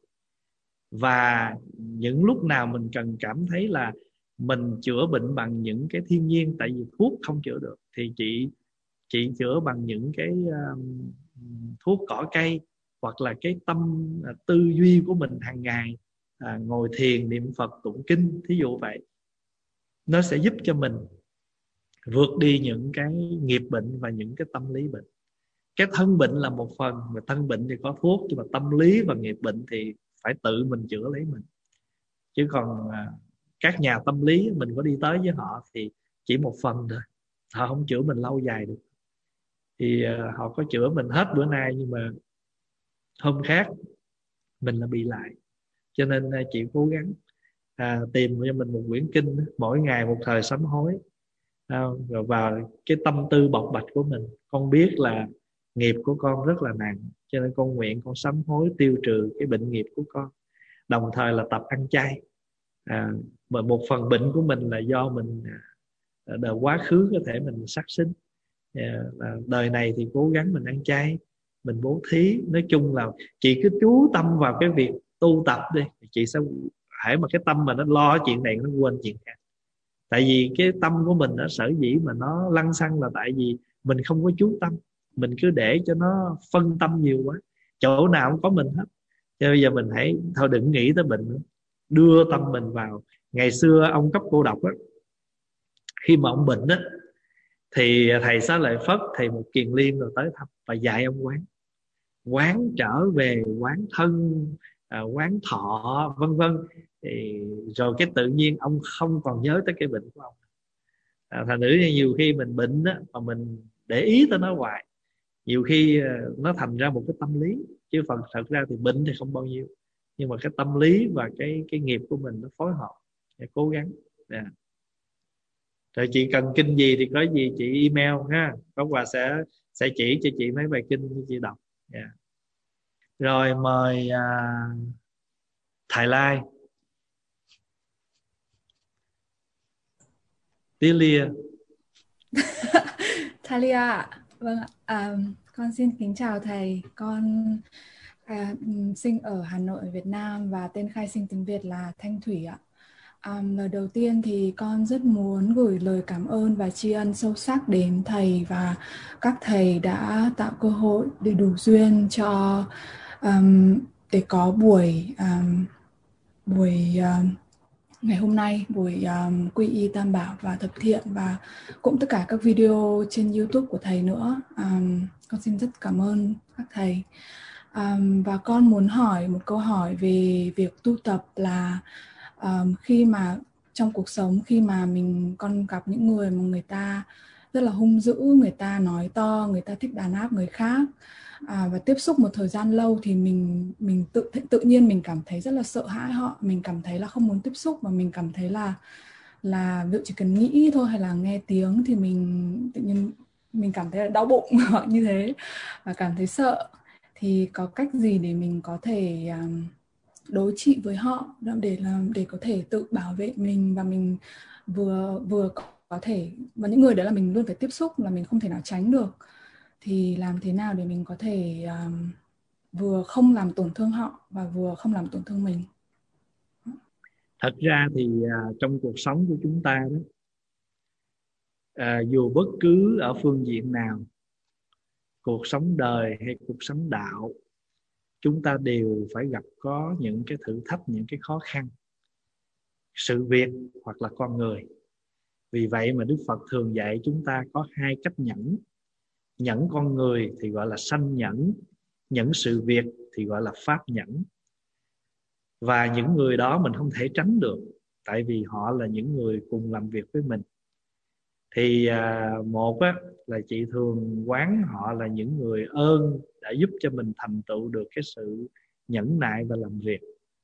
và những lúc nào mình cần cảm thấy là mình chữa bệnh bằng những cái thiên nhiên, tại vì thuốc không chữa được, thì chị chị chữa bằng những cái um, thuốc cỏ cây, hoặc là cái tâm à, tư duy của mình hàng ngày, à, ngồi thiền niệm Phật tụng kinh, thí dụ vậy, nó sẽ giúp cho mình vượt đi những cái nghiệp bệnh và những cái tâm lý bệnh. Cái thân bệnh là một phần, mà thân bệnh thì có thuốc, nhưng mà tâm lý và nghiệp bệnh thì phải tự mình chữa lấy mình. Chứ còn à, các nhà tâm lý mình có đi tới với họ thì chỉ một phần thôi, họ không chữa mình lâu dài được. Thì à, họ có chữa mình hết bữa nay, nhưng mà hôm khác mình là bị lại. Cho nên à, chị cố gắng à, tìm cho mình một quyển kinh, mỗi ngày một thời sám hối, à, rồi vào cái tâm tư bộc bạch của mình. Con biết là nghiệp của con rất là nặng, cho nên con nguyện con sám hối tiêu trừ cái bệnh nghiệp của con, đồng thời là tập ăn chay. À, mà một phần bệnh của mình là do mình à, đời quá khứ có thể mình sát sinh, à, đời này thì cố gắng mình ăn chay, mình bố thí. Nói chung là chị cứ chú tâm vào cái việc tu tập đi, chị sẽ hãy mà cái tâm mà nó lo chuyện này nó quên chuyện khác. Tại vì cái tâm của mình nó sở dĩ mà nó lăng xăng là tại vì mình không có chú tâm, mình cứ để cho nó phân tâm nhiều quá, chỗ nào cũng có mình hết. Cho bây giờ mình hãy thôi đừng nghĩ tới bệnh nữa, đưa tâm mình vào. Ngày xưa ông Cấp Cô Độc á, khi mà ông bệnh á, thì thầy Xá Lợi Phất, thầy Một Kiền Liên rồi tới thăm và dạy ông quán quán trở về, quán thân, à, quán thọ, vân vân. thì rồi cái tự nhiên ông không còn nhớ tới cái bệnh của ông. À, thành nữ nhiều khi mình bệnh đó, mà mình để ý tới nó hoài, nhiều khi nó thành ra một cái tâm lý, chứ phần thật ra thì bệnh thì không bao nhiêu, nhưng mà cái tâm lý và cái cái nghiệp của mình nó phối hợp, để cố gắng. Yeah. Rồi chị cần kinh gì thì có gì chị email ha, có quà sẽ sẽ chỉ cho chị mấy bài kinh cho chị đọc. Yeah. Rồi mời à, Thái Lai, Tilia. Thalia ạ. Vâng ạ. À, con xin kính chào thầy. Con à, sinh ở Hà Nội, Việt Nam và tên khai sinh tiếng Việt là Thanh Thủy ạ. À, lời đầu tiên thì con rất muốn gửi lời cảm ơn và tri ân sâu sắc đến thầy và các thầy đã tạo cơ hội để đủ duyên cho um, để có buổi um, buổi um, ngày hôm nay, buổi um, quy y Tam Bảo và Thập Thiện, và cũng tất cả các video trên YouTube của thầy nữa. Um, con xin rất cảm ơn các thầy. Um, và con muốn hỏi một câu hỏi về việc tu tập là um, khi mà trong cuộc sống, khi mà mình con gặp những người mà người ta rất là hung dữ, người ta nói to, người ta thích đàn áp người khác, à, và tiếp xúc một thời gian lâu thì mình mình tự tự nhiên mình cảm thấy rất là sợ hãi họ, mình cảm thấy là không muốn tiếp xúc, mà mình cảm thấy là là ví dụ chỉ cần nghĩ thôi hay là nghe tiếng thì mình tự nhiên mình cảm thấy là đau bụng hoặc như thế và cảm thấy sợ. Thì có cách gì để mình có thể um, đối trị với họ để làm để có thể tự bảo vệ mình, và mình vừa vừa có thể, và những người đó là mình luôn phải tiếp xúc, là mình không thể nào tránh được, thì làm thế nào để mình có thể um, vừa không làm tổn thương họ và vừa không làm tổn thương mình? Thật ra thì à, trong cuộc sống của chúng ta đó, à, dù bất cứ ở phương diện nào, cuộc sống đời hay cuộc sống đạo, chúng ta đều phải gặp có những cái thử thách, những cái khó khăn, sự việc hoặc là con người. Vì vậy mà Đức Phật thường dạy chúng ta có hai cách nhẫn. Nhẫn con người thì gọi là sanh nhẫn, nhẫn sự việc thì gọi là pháp nhẫn. Và những người đó mình không thể tránh được, tại vì họ là những người cùng làm việc với mình. Thì à, một á, là chị thường quán họ là những người ơn đã giúp cho mình thành tựu được cái sự nhẫn nại và làm việc.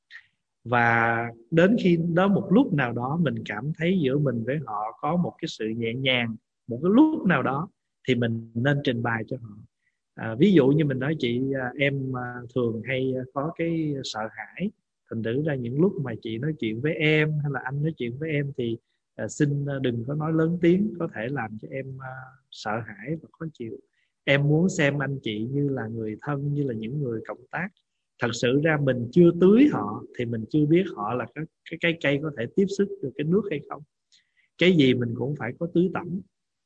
Và đến khi đó một lúc nào đó mình cảm thấy giữa mình với họ có một cái sự nhẹ nhàng, một cái lúc nào đó thì mình nên trình bày cho họ. À, ví dụ như mình nói chị, em thường hay có cái sợ hãi, thành thử ra những lúc mà chị nói chuyện với em hay là anh nói chuyện với em thì à, xin đừng có nói lớn tiếng, có thể làm cho em à, sợ hãi và khó chịu. Em muốn xem anh chị như là người thân, như là những người cộng tác. Thật sự ra mình chưa tưới họ thì mình chưa biết họ là cái, cái, cái cây có thể tiếp xúc được cái nước hay không. Cái gì mình cũng phải có tưới tẩm.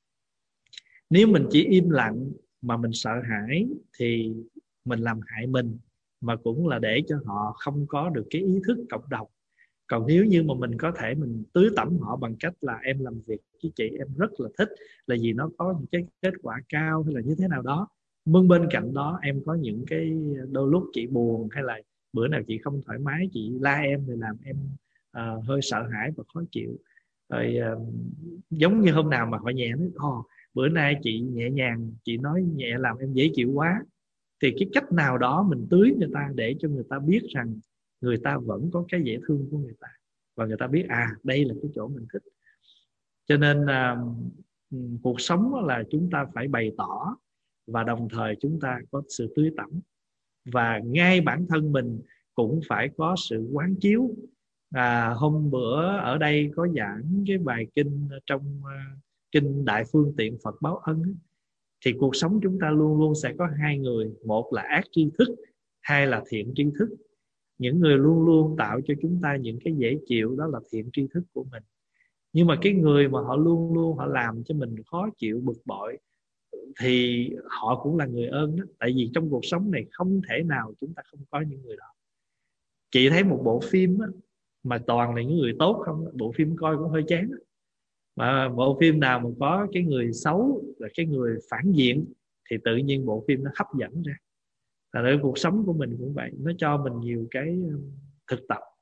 Nếu mình chỉ im lặng mà mình sợ hãi thì mình làm hại mình, mà cũng là để cho họ không có được cái ý thức cộng đồng. Còn nếu như mà mình có thể mình tưới tẩm họ bằng cách là em làm việc với chị em rất là thích, là vì nó có những cái kết quả cao hay là như thế nào đó. Nhưng bên cạnh đó em có những cái đôi lúc chị buồn, hay là bữa nào chị không thoải mái, chị la em thì làm em uh, hơi sợ hãi và khó chịu. Rồi uh, giống như hôm nào mà họ nhẹ nói oh, bữa nay chị nhẹ nhàng, chị nói nhẹ làm em dễ chịu quá. Thì cái cách nào đó mình tưới người ta để cho người ta biết rằng người ta vẫn có cái dễ thương của người ta, và người ta biết à đây là cái chỗ mình thích. Cho nên uh, cuộc sống là chúng ta phải bày tỏ, và đồng thời chúng ta có sự tưới tẩm. Và ngay bản thân mình cũng phải có sự quán chiếu. À, hôm bữa ở đây có giảng cái bài kinh trong uh, kinh Đại Phương Tiện Phật Báo Ân, thì cuộc sống chúng ta luôn luôn sẽ có hai người, một là ác tri thức, hai là thiện tri thức. Những người luôn luôn tạo cho chúng ta những cái dễ chịu đó là thiện tri thức của mình. Nhưng mà cái người mà họ luôn luôn họ làm cho mình khó chịu, bực bội, thì họ cũng là người ơn đó. Tại vì trong cuộc sống này không thể nào chúng ta không có những người đó. Chị thấy một bộ phim đó, mà toàn là những người tốt không, bộ phim coi cũng hơi chán đó. Mà bộ phim nào mà có cái người xấu là cái người phản diện thì tự nhiên bộ phim nó hấp dẫn ra. Tại cuộc sống của mình cũng vậy, nó cho mình nhiều cái thực tập.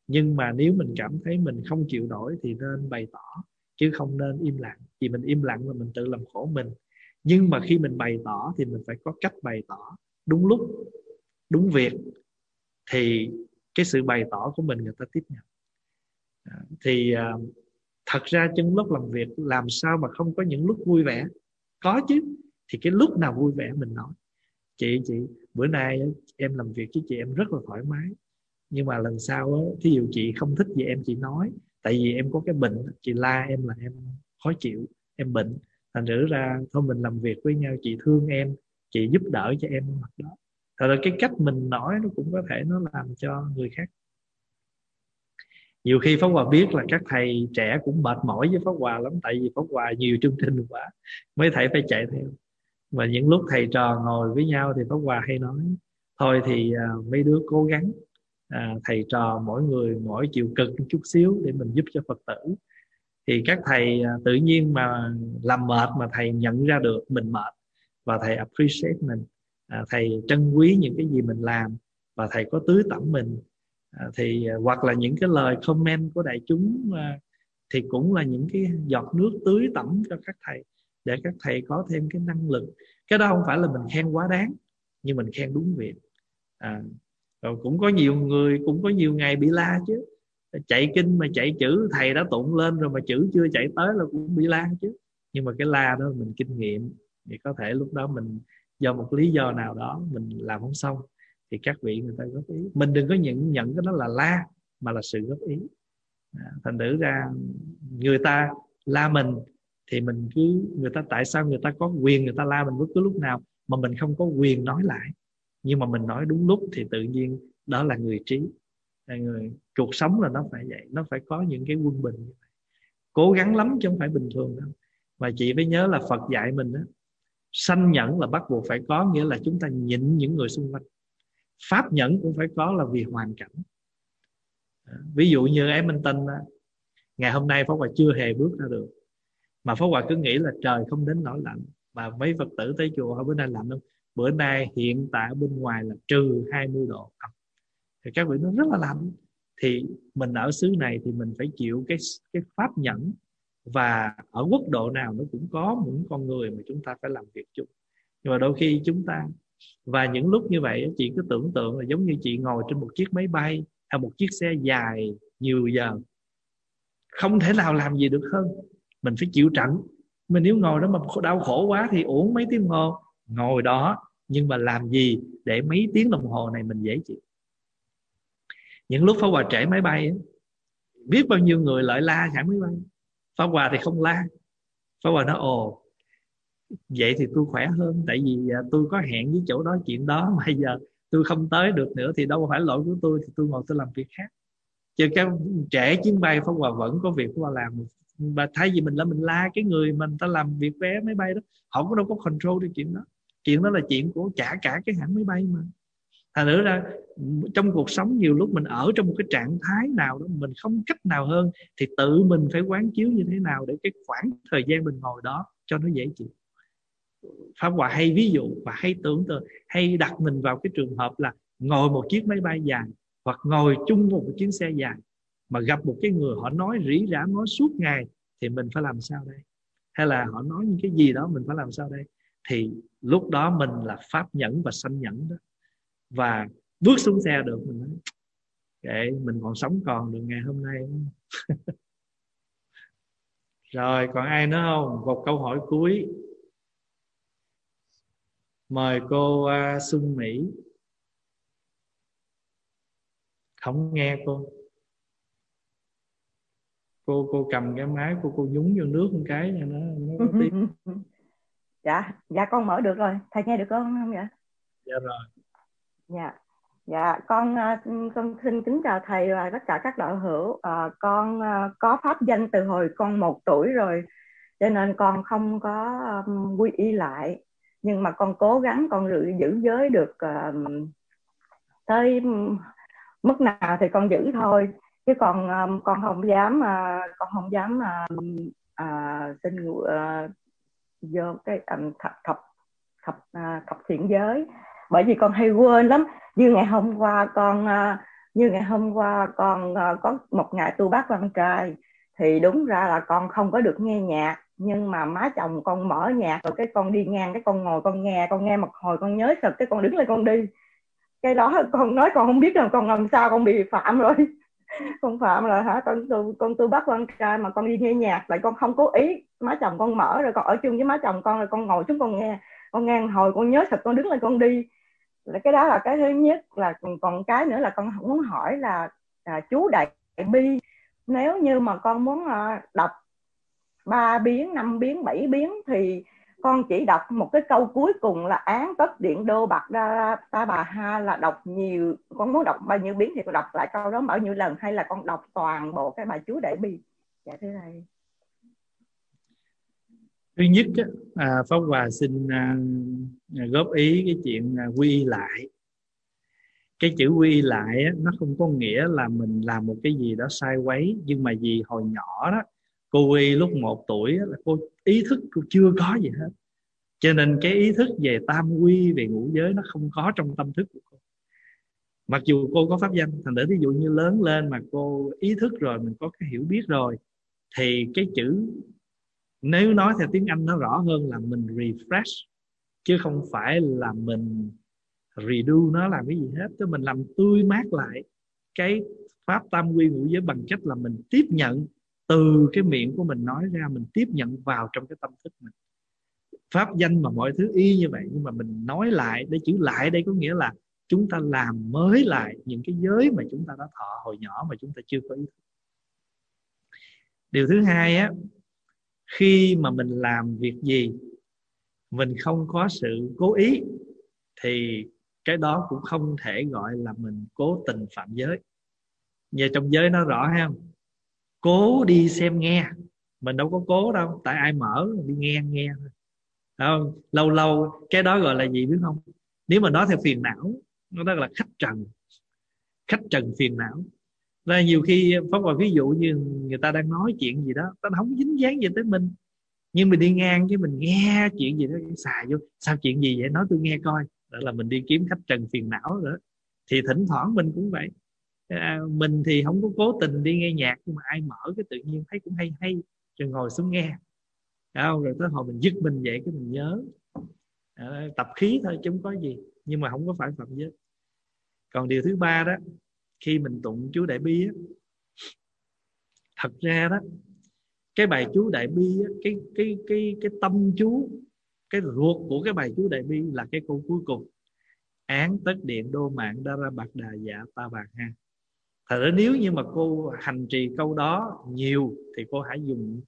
Nhưng mà nếu mình cảm thấy mình không chịu nổi thì nên bày tỏ, chứ không nên im lặng. Vì mình im lặng là mình tự làm khổ mình. Nhưng mà khi mình bày tỏ thì mình phải có cách bày tỏ đúng lúc, đúng việc, thì cái sự bày tỏ của mình người ta tiếp nhận. À, thì à, thật ra trong lúc làm việc làm sao mà không có những lúc vui vẻ? Có chứ. Thì cái lúc nào vui vẻ mình nói: Chị, chị bữa nay em làm việc với chị em rất là thoải mái, nhưng mà lần sau thí dụ chị không thích gì em chị nói, tại vì em có cái bệnh, chị la em là em khó chịu, em bệnh, thành thử ra thôi mình làm việc với nhau, chị thương em, chị giúp đỡ cho em mặt đó. Thật ra cái cách mình nói nó cũng có thể nó làm cho người khác. Nhiều khi Pháp Hòa biết là các thầy trẻ cũng mệt mỏi với Pháp Hòa lắm, tại vì Pháp Hòa nhiều chương trình quá, mấy thầy phải chạy theo. Và những lúc thầy trò ngồi với nhau thì Pháp Hòa hay nói: thôi thì à, mấy đứa cố gắng, à, thầy trò mỗi người mỗi chịu cực một chút xíu để mình giúp cho Phật tử. Thì các thầy à, tự nhiên mà làm mệt mà thầy nhận ra được mình mệt, và thầy appreciate mình, à, thầy trân quý những cái gì mình làm, và thầy có tưới tẩm mình. À, thì à, hoặc là những cái lời comment của đại chúng à, thì cũng là những cái giọt nước tưới tẩm cho các thầy, để các thầy có thêm cái năng lực. Cái đó không phải là mình khen quá đáng, nhưng mình khen đúng việc. À, rồi cũng có nhiều người, cũng có nhiều ngày bị la chứ. Chạy kinh mà chạy chữ thầy đã tụng lên rồi mà chữ chưa chạy tới là cũng bị la chứ. Nhưng mà cái la đó mình kinh nghiệm, thì có thể lúc đó mình do một lý do nào đó mình làm không xong, thì các vị người ta góp ý. Mình đừng có nhận nhận cái đó là la, mà là sự góp ý. À, thành thử ra người ta la mình thì mình cứ, người ta tại sao người ta có quyền người ta la mình bất cứ lúc nào mà mình không có quyền nói lại? Nhưng mà mình nói đúng lúc thì tự nhiên đó là người trí, là người. Cuộc sống là nó phải vậy, nó phải có những cái quân bình như vậy. Cố gắng lắm chứ không phải bình thường đâu. Mà chị phải nhớ là Phật dạy mình đó, sanh nhẫn là bắt buộc phải có, nghĩa là chúng ta nhịn những người xung quanh. Pháp nhẫn cũng phải có, là vì hoàn cảnh. Ví dụ như em Minh Tinh, ngày hôm nay Pháp Hòa chưa hề bước ra được, mà Pháp Hòa cứ nghĩ là trời không đến nỗi lạnh. Mà mấy Phật tử tới chùa hỏi bữa nay lạnh không? Bữa nay hiện tại bên ngoài là trừ hai mươi độ. Thì các vị nói rất là lạnh. Thì mình ở xứ này thì mình phải chịu cái, cái pháp nhẫn. Và ở quốc độ nào nó cũng có những con người mà chúng ta phải làm việc chung. Nhưng mà đôi khi chúng ta, và những lúc như vậy chị cứ tưởng tượng là giống như chị ngồi trên một chiếc máy bay hay một chiếc xe dài nhiều giờ, không thể nào làm gì được hơn, mình phải chịu trận. Mình nếu ngồi đó mà đau khổ quá thì uổng mấy tiếng hồ. Ngồi đó nhưng mà làm gì để mấy tiếng đồng hồ này mình dễ chịu. Những lúc Pháp Hòa trễ máy bay ấy, biết bao nhiêu người lại la hãng máy bay. Pháp Hòa thì không la. Pháp Hòa nói ồ, vậy thì tôi khỏe hơn, tại vì tôi có hẹn với chỗ đó chuyện đó, mà giờ tôi không tới được nữa thì đâu phải lỗi của tôi, thì tôi ngồi tôi làm việc khác. Chứ cái trễ chuyến bay Pháp Hòa vẫn có việc Pháp Hòa làm. Và thay vì mình là mình la cái người mình ta làm việc vé máy bay đó, họ cũng đâu có control được chuyện đó. Chuyện đó là chuyện của trả cả cái hãng máy bay mà. Thành nữa ra trong cuộc sống nhiều lúc mình ở trong một cái trạng thái nào đó mình không cách nào hơn, thì tự mình phải quán chiếu như thế nào để cái khoảng thời gian mình ngồi đó cho nó dễ chịu. Pháp Hòa hay ví dụ và hay tưởng tượng, hay đặt mình vào cái trường hợp là ngồi một chiếc máy bay dài, hoặc ngồi chung một chiếc xe dài, mà gặp một cái người họ nói rỉ rả nói suốt ngày, thì mình phải làm sao đây? Hay là họ nói những cái gì đó mình phải làm sao đây? Thì lúc đó mình là pháp nhẫn và sanh nhẫn đó. Và bước xuống xe được, mình nói kệ, mình còn sống còn được ngày hôm nay. Rồi còn ai nữa không? Một câu hỏi cuối. Mời cô uh, Xuân Mỹ. Không nghe cô. Cô cô cầm cái máy cô cô nhúng vô nước một cái cho nó nó có tiếng. Dạ, dạ con mở được rồi. Thầy nghe được con không vậy? Dạ rồi. Dạ. Dạ, con con xin kính chào thầy và tất cả các đạo hữu. À, con có pháp danh từ hồi con một tuổi rồi, cho nên con không có um, quy y lại, nhưng mà con cố gắng con giữ, giữ giới được uh, tới mức nào thì con giữ thôi, chứ còn um, con không dám uh, con không dám uh, uh, xin uh, vô cái um, thập thập thập, uh, thập thiện giới, bởi vì con hay quên lắm. Như ngày hôm qua con uh, Như ngày hôm qua con uh, có một ngày tu bác quan trai, thì đúng ra là con không có được nghe nhạc, nhưng mà má chồng con mở nhạc rồi cái con đi ngang, cái con ngồi con nghe, con nghe một hồi con nhớ sực, cái con đứng lên con đi. Cái đó con nói con không biết là con làm sao, con bị phạm rồi. Con phạm là hả, con tu con tu bác quan trai mà con đi nghe nhạc, lại con không cố ý, má chồng con mở rồi con ở chung với má chồng con, rồi con ngồi xuống con nghe, con nghe một hồi con nhớ sực, con đứng lên con đi. Là cái đó là cái thứ nhất. Là còn cái nữa là con muốn hỏi là à, chú Đại Bi, nếu như mà con muốn uh, đọc ba biến, năm biến, bảy biến thì con chỉ đọc một cái câu cuối cùng là án tất điện đô bạc đa ta bà ha, là đọc nhiều, con muốn đọc bao nhiêu biến thì con đọc lại câu đó bao nhiêu lần, hay là con đọc toàn bộ cái bài chú Đại Bi? Dạ thế này. Thứ nhất á, à, Pháp Hòa xin à, góp ý cái chuyện à, quy lại. Cái chữ quy lại á, nó không có nghĩa là mình làm một cái gì đó sai quấy, nhưng mà vì hồi nhỏ đó cô quy lúc một tuổi á, là cô ý thức cô chưa có gì hết, cho nên cái ý thức về tam quy, về ngũ giới nó không có trong tâm thức của cô. Mặc dù cô có pháp danh, thành thử ví dụ như lớn lên mà cô ý thức rồi, mình có cái hiểu biết rồi, thì cái chữ, nếu nói theo tiếng Anh nó rõ hơn là mình refresh, chứ không phải là mình redo nó làm cái gì hết. Tức mình làm tươi mát lại cái pháp tam quy ngũ giới bằng cách là mình tiếp nhận từ cái miệng của mình nói ra, mình tiếp nhận vào trong cái tâm thức mình. Pháp danh mà mọi thứ y như vậy, nhưng mà mình nói lại. Đây chữ lại đây có nghĩa là chúng ta làm mới lại những cái giới mà chúng ta đã thọ hồi nhỏ mà chúng ta chưa có ý thức. Điều thứ hai á, khi mà mình làm việc gì mình không có sự cố ý thì cái đó cũng không thể gọi là mình cố tình phạm giới. Về trong giới nó rõ ha, cố đi xem nghe, mình đâu có cố đâu, tại ai mở đi nghe nghe thôi. Không? Lâu lâu cái đó gọi là gì biết không? Nếu mà nói theo phiền não, nó đó là khách trần, khách trần phiền não. Là nhiều khi Pháp Hòa ví dụ như người ta đang nói chuyện gì đó, ta không dính dáng gì tới mình, nhưng mình đi ngang cái mình nghe chuyện gì đó xài vô, sao chuyện gì vậy, nói tôi nghe coi. Đó là mình đi kiếm khách trần phiền não nữa. Thì thỉnh thoảng mình cũng vậy, à, mình thì không có cố tình đi nghe nhạc, nhưng mà ai mở cái tự nhiên thấy cũng hay hay rồi ngồi xuống nghe. Không? Rồi tới hồi mình dứt mình vậy cái mình nhớ, à, tập khí thôi chứ không có gì, nhưng mà không có phải phạm giới. Còn điều thứ ba đó, khi mình tụng chú Đại Bi á, thật ra đó cái bài chú Đại Bi á, cái cái cái cái tâm chú, cái ruột của cái bài chú Đại Bi là cái câu cuối cùng: án tất điện đô mạng đa ra bạc đà dạ ta bạc ha. Thật ra nếu như mà cô hành trì câu đó nhiều thì cô hãy dùng,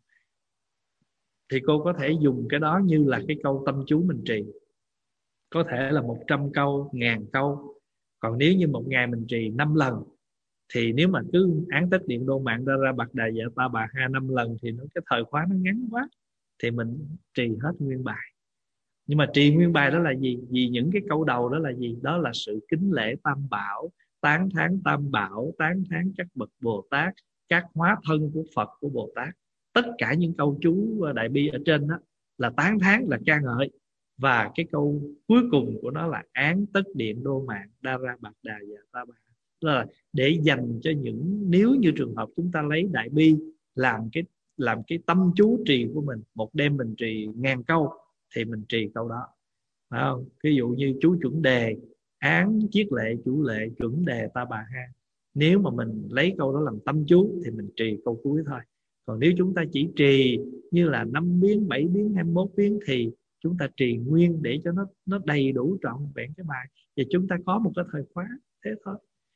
thì cô có thể dùng cái đó như là cái câu tâm chú mình trì. Có thể là một trăm câu, ngàn câu. Còn nếu như một ngày mình trì năm lần, thì nếu mà cứ án tất điện đô mạng đa ra bạc đà dạ ta bà ha năm lần thì nó cái thời khóa nó ngắn quá, thì mình trì hết nguyên bài. Nhưng mà trì nguyên bài đó là gì? Vì những cái câu đầu đó là gì? Đó là sự kính lễ tam bảo, tán thán tam bảo, tán thán các bậc Bồ Tát, các hóa thân của Phật, của Bồ Tát. Tất cả những câu chú Đại Bi ở trên đó là tán thán, là ca ngợi. Và cái câu cuối cùng của nó là án tất điện đô mạng đa ra bạc đà dạ ta bà. Đó là để dành cho những, nếu như trường hợp chúng ta lấy Đại Bi làm cái làm cái tâm chú trì của mình, một đêm mình trì ngàn câu thì mình trì câu đó. Phải không? Ví dụ như chú chuẩn đề, án chiết lệ chủ lệ chuẩn đề ta bà ha, nếu mà mình lấy câu đó làm tâm chú thì mình trì câu cuối thôi. Còn nếu chúng ta chỉ trì như là năm biến, bảy biến, hai mươi mốt biến thì chúng ta trì nguyên để cho nó nó đầy đủ trọn vẹn cái bài, và chúng ta có một cái thời khóa thế thôi.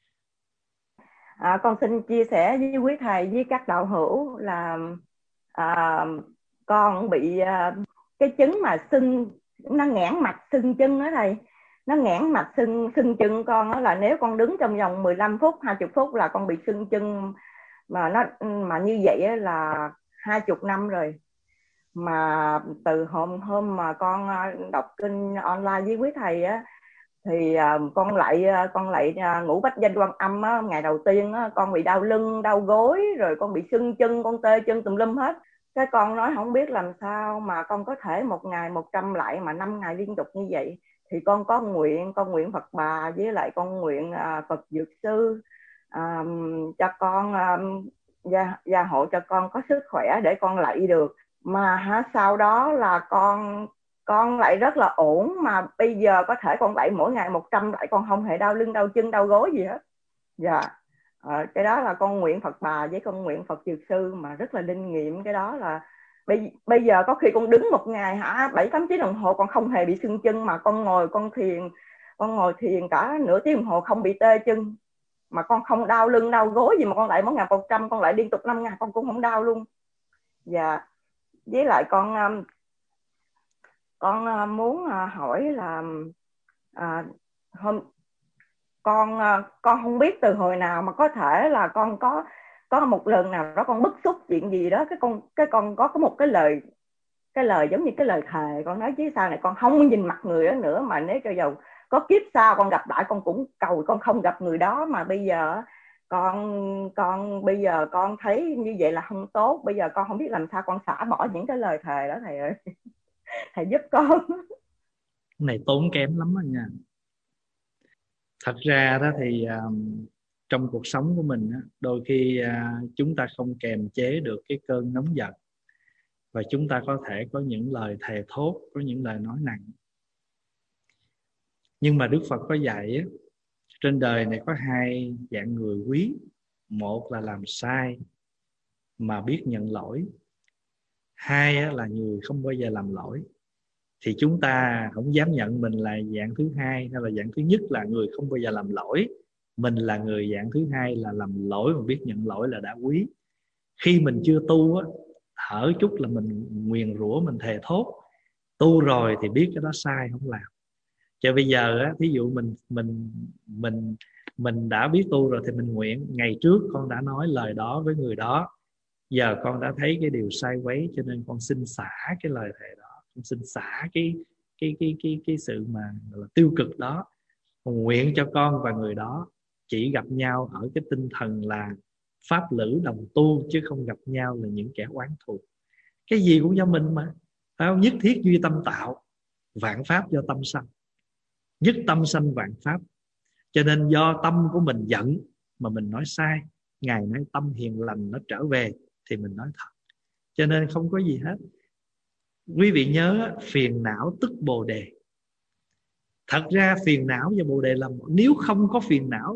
À, con xin chia sẻ với quý thầy với các đạo hữu là à, con bị à, cái chứng mà sưng, nó nghẽn mặt sưng chân đó thầy. Nó nghẽn mặt sưng sưng chân con đó, là nếu con đứng trong vòng mười lăm phút, hai mươi phút là con bị sưng chân. Mà nó mà như vậy là hai mươi năm rồi. Mà từ hôm hôm mà con đọc kinh online với quý thầy á, thì uh, con lại uh, con lại uh, ngũ bách danh Quan Âm á, ngày đầu tiên á, con bị đau lưng, đau gối, rồi con bị sưng chân, con tê chân tùm lum hết. Cái con nói không biết làm sao mà con có thể một ngày một trăm lại mà năm ngày liên tục như vậy. Thì con có nguyện, con nguyện Phật Bà với lại con nguyện uh, Phật Dược Sư à, cho con um, gia, gia hộ cho con có sức khỏe để con lạy được. Mà hả, sau đó là con con lạy rất là ổn, mà bây giờ có thể con lạy mỗi ngày một trăm lạy, con không hề đau lưng, đau chân, đau gối gì hết. Dạ, à, cái đó là con nguyện Phật Bà với con nguyện Phật Dược Sư mà rất là linh nghiệm. Cái đó là bây, bây giờ có khi con đứng một ngày hả bảy tám tiếng đồng hồ con không hề bị sưng chân, mà con ngồi con thiền con ngồi thiền cả nửa tiếng đồng hồ không bị tê chân, mà con không đau lưng đau gối gì, mà con lại mỗi ngày một trăm, con lại liên tục năm ngày con cũng không đau luôn. Dạ, với lại con con muốn hỏi là à, hôm con con không biết từ hồi nào mà có thể là con có có một lần nào đó con bức xúc chuyện gì đó, cái con cái con có có một cái lời cái lời giống như cái lời thề, con nói chứ sau này con không nhìn mặt người đó nữa, mà nếu cho dầu có kiếp sau con gặp lại con cũng cầu con không gặp người đó. Mà bây giờ con con bây giờ con thấy như vậy là không tốt, bây giờ con không biết làm sao con xả bỏ những cái lời thề đó thầy ơi. Thầy giúp con. Cái này tốn kém lắm đó nha. Thật ra đó thì um, trong cuộc sống của mình đôi khi uh, chúng ta không kềm chế được cái cơn nóng giận, và chúng ta có thể có những lời thề thốt, có những lời nói nặng. Nhưng mà Đức Phật có dạy á, trên đời này có hai dạng người quý. Một là làm sai mà biết nhận lỗi, hai á, là người không bao giờ làm lỗi. Thì chúng ta không dám nhận mình là dạng thứ hai, hay là dạng thứ nhất là người không bao giờ làm lỗi. Mình là người dạng thứ hai là làm lỗi mà biết nhận lỗi là đã quý. Khi mình chưa tu á, hở chút là mình nguyền rủa, mình thề thốt. Tu rồi thì biết cái đó sai không làm. Chứ bây giờ á, thí dụ mình mình mình mình đã biết tu rồi thì mình nguyện, ngày trước con đã nói lời đó với người đó, giờ con đã thấy cái điều sai quấy, cho nên con xin xả cái lời thề đó, con xin xả cái cái cái cái cái sự mà là tiêu cực đó. Con nguyện cho con và người đó chỉ gặp nhau ở cái tinh thần là pháp lữ đồng tu, chứ không gặp nhau là những kẻ oán thù. Cái gì cũng do mình mà, phải không? Nhất thiết duy tâm tạo, vạn pháp do tâm sanh. Nhất tâm sanh vạn pháp. Cho nên do tâm của mình giận mà mình nói sai, ngày nay tâm hiền lành nó trở về thì mình nói thật. Cho nên không có gì hết. Quý vị nhớ, phiền não tức bồ đề. Thật ra phiền não và bồ đề là một. Nếu không có phiền não,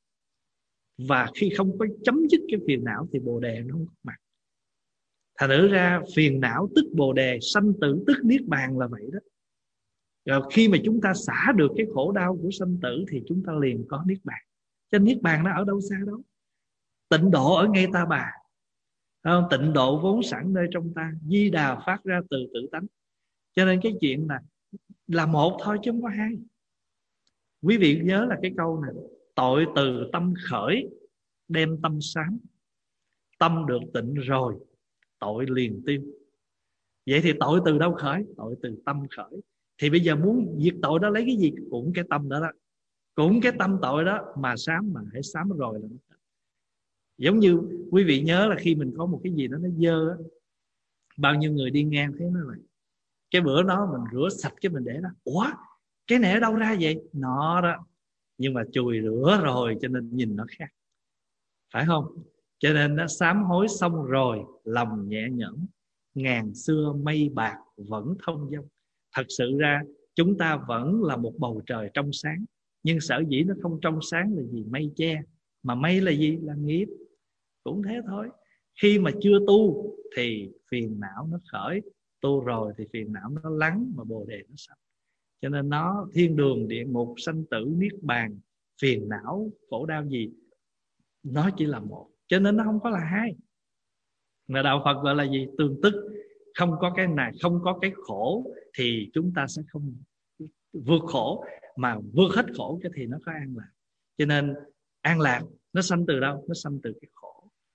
và khi không có chấm dứt cái phiền não thì bồ đề nó không có mặt. Thành thử ra phiền não tức bồ đề, sanh tử tức niết bàn là vậy đó. Rồi khi mà chúng ta xả được cái khổ đau của sanh tử thì chúng ta liền có niết bàn. Cho niết bàn nó ở đâu xa đâu. Tịnh độ ở ngay ta bà. Không? Tịnh độ vốn sẵn nơi trong ta, di đà phát ra từ tự tánh. Cho nên cái chuyện là là một thôi chứ không có hai. Quý vị nhớ là cái câu này: tội từ tâm khởi, đem tâm sáng. Tâm được tịnh rồi, tội liền tiêu. Vậy thì tội từ đâu khởi? Tội từ tâm khởi. Thì bây giờ muốn diệt tội đó lấy cái gì? Cũng cái tâm đó đó. Cũng cái tâm tội đó mà sám, mà hãy sám rồi là nó. Giống như quý vị nhớ là khi mình có một cái gì đó nó dơ á, bao nhiêu người đi ngang thấy nó vậy. Cái bữa đó mình rửa sạch cái mình để đó. Ủa, cái này ở đâu ra vậy? Nó đó. Nhưng mà chùi rửa rồi cho nên nhìn nó khác. Phải không? Cho nên nó sám hối xong rồi, lòng nhẹ nhõm. Ngàn xưa mây bạc vẫn thông dong. Thật sự ra chúng ta vẫn là một bầu trời trong sáng. Nhưng sở dĩ nó không trong sáng là gì? Mây che. Mà mây là gì? Là nghiệp. Cũng thế thôi. Khi mà chưa tu thì phiền não nó khởi. Tu rồi thì phiền não nó lắng, mà bồ đề nó sanh. Cho nên nó thiên đường, địa ngục, sanh tử, niết bàn, phiền não, khổ đau gì, nó chỉ là một. Cho nên nó không có là hai. Mà đạo Phật gọi là gì? Tương tức. Không có cái này, không có cái khổ thì chúng ta sẽ không vượt khổ. Mà vượt hết khổ cái thì nó có an lạc. Cho nên an lạc nó sanh từ đâu? Nó sanh từ cái khổ.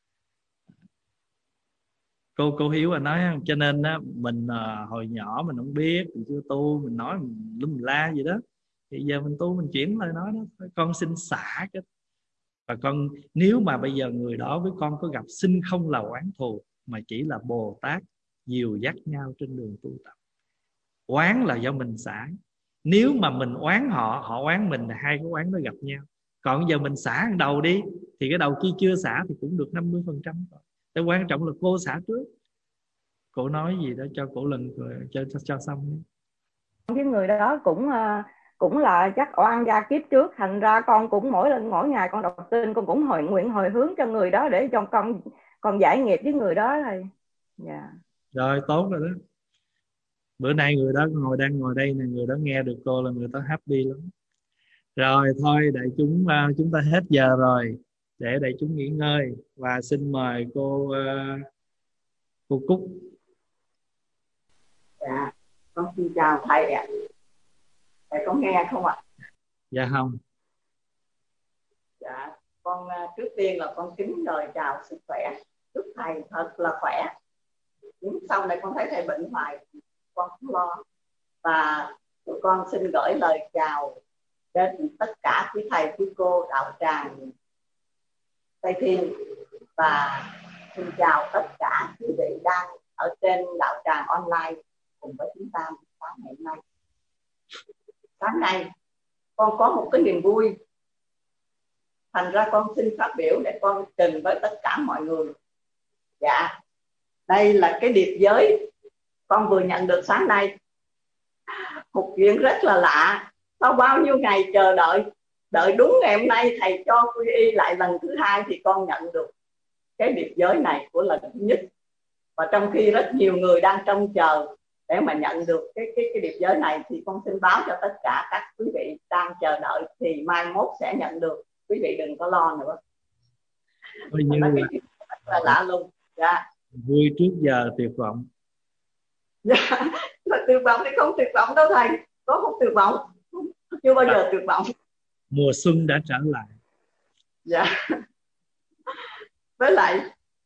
Cô cô Hiếu à nói, cho nên á, mình à, hồi nhỏ mình không biết, mình chưa tu, mình nói mình lum la gì đó. Thì giờ mình tu, mình chuyển lời nói đó. Con xin xả cái. Và con, nếu mà bây giờ người đó với con có gặp, xin không là oán thù, mà chỉ là Bồ Tát dìu dắt nhau trên đường tu tập. Oán là do mình xả. Nếu mà mình oán họ, họ oán mình, hai cái oán nó gặp nhau. Còn giờ mình xả đầu đi, thì cái đầu kia chưa xả thì cũng được năm mươi phần trăm. Cái quan trọng là cô xả trước. Cô nói gì đó cho cổ lần cho, cho, cho xong. Với người đó cũng cũng là chắc oan gia kiếp trước, thành ra con cũng mỗi lần mỗi ngày con đọc tin con cũng hồi nguyện hồi hướng cho người đó để cho con con giải nghiệp với người đó thầy. Dạ. Rồi tốt rồi đó. Bữa nay người đó ngồi đang ngồi đây nè, người đó nghe được cô là người ta happy lắm. Rồi thôi đại chúng, uh, chúng ta hết giờ rồi, để đại chúng nghỉ ngơi và xin mời cô uh, cô Cúc. Dạ, con xin chào thầy ạ. Thầy có nghe không ạ? Dạ không. Dạ, con trước tiên là con kính lời chào sức khỏe, chúc thầy thật là khỏe. Nhưng sau này con thấy thầy bệnh hoài, con cũng lo. Và tụi con xin gửi lời chào đến tất cả quý thầy, quý cô đạo tràng Tây Thiên, và xin chào tất cả quý vị đang ở trên đạo tràng online cùng với chúng ta sáng ngày nay. Sáng nay con có một cái niềm vui, thành ra con xin phát biểu để con trình với tất cả mọi người. Dạ, đây là cái điệp giới con vừa nhận được sáng nay. Một chuyện rất là lạ, sau bao nhiêu ngày chờ đợi, đợi đúng ngày hôm nay thầy cho quy y lại lần thứ hai thì con nhận được cái điệp giới này của lần thứ nhất. Và trong khi rất nhiều người đang trông chờ để mà nhận được cái cái cái điệp giới này, thì con xin báo cho tất cả các quý vị đang chờ đợi thì mai mốt sẽ nhận được. Quý vị đừng có lo nữa. Coi như là, rất là lạ luôn. Dạ. Vui trước giờ tuyệt vọng. Dạ. Tuyệt vọng thì không tuyệt vọng đâu thầy, có không tuyệt vọng, chưa bao giờ tuyệt vọng. Mùa xuân đã trở lại. Dạ. Với lại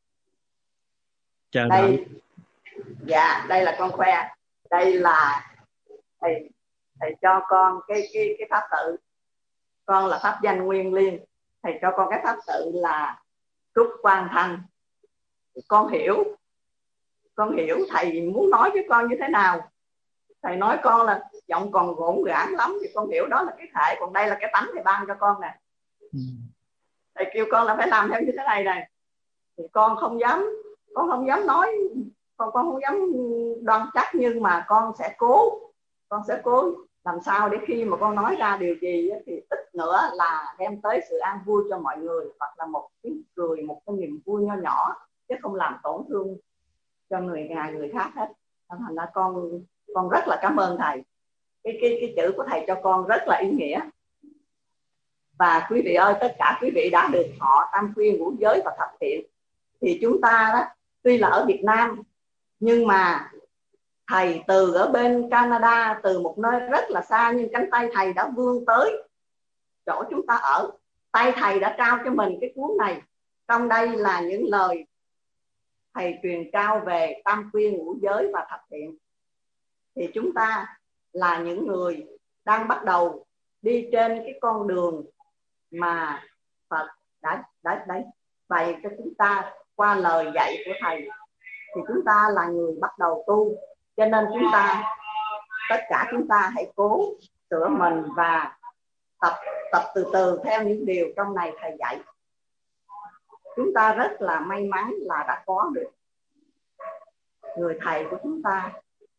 chờ đây, đợi. Dạ, đây là con khoe. Đây là thầy thầy cho con cái cái cái pháp tự. Con là pháp danh Nguyên Liên. Thầy cho con cái pháp tự là Trúc Quang Thanh. Con hiểu, con hiểu thầy muốn nói với con như thế nào. Thầy nói con là giọng còn gỗn gãn lắm thì con hiểu đó là cái thể, còn đây là cái tánh thầy ban cho con nè. Ừ. Thầy kêu con là phải làm theo như thế này này, thì con không dám, con không dám nói, con con không dám đoan chắc, nhưng mà con sẽ cố, con sẽ cố làm sao để khi mà con nói ra điều gì thì ít nữa là đem tới sự an vui cho mọi người, hoặc là một tiếng cười, một cái niềm vui nho nhỏ, chứ không làm tổn thương cho người nhà người khác hết. Thành ra con con rất là cảm ơn thầy. Cái cái cái chữ của thầy cho con rất là ý nghĩa. Và quý vị ơi, tất cả quý vị đã được thọ tam quy ngũ giới và thập thiện, thì chúng ta đó tuy là ở Việt Nam nhưng mà thầy từ ở bên Canada, từ một nơi rất là xa, nhưng cánh tay thầy đã vươn tới chỗ chúng ta ở. Tay thầy đã trao cho mình cái cuốn này. Trong đây là những lời thầy truyền trao về tam quy ngũ giới và thập thiện. Thì chúng ta là những người đang bắt đầu đi trên cái con đường mà Phật đã đã đã bày cho chúng ta qua lời dạy của thầy. Thì chúng ta là người bắt đầu tu, cho nên chúng ta, tất cả chúng ta hãy cố sửa mình và tập tập từ từ theo những điều trong này thầy dạy. Chúng ta rất là may mắn là đã có được người thầy của chúng ta,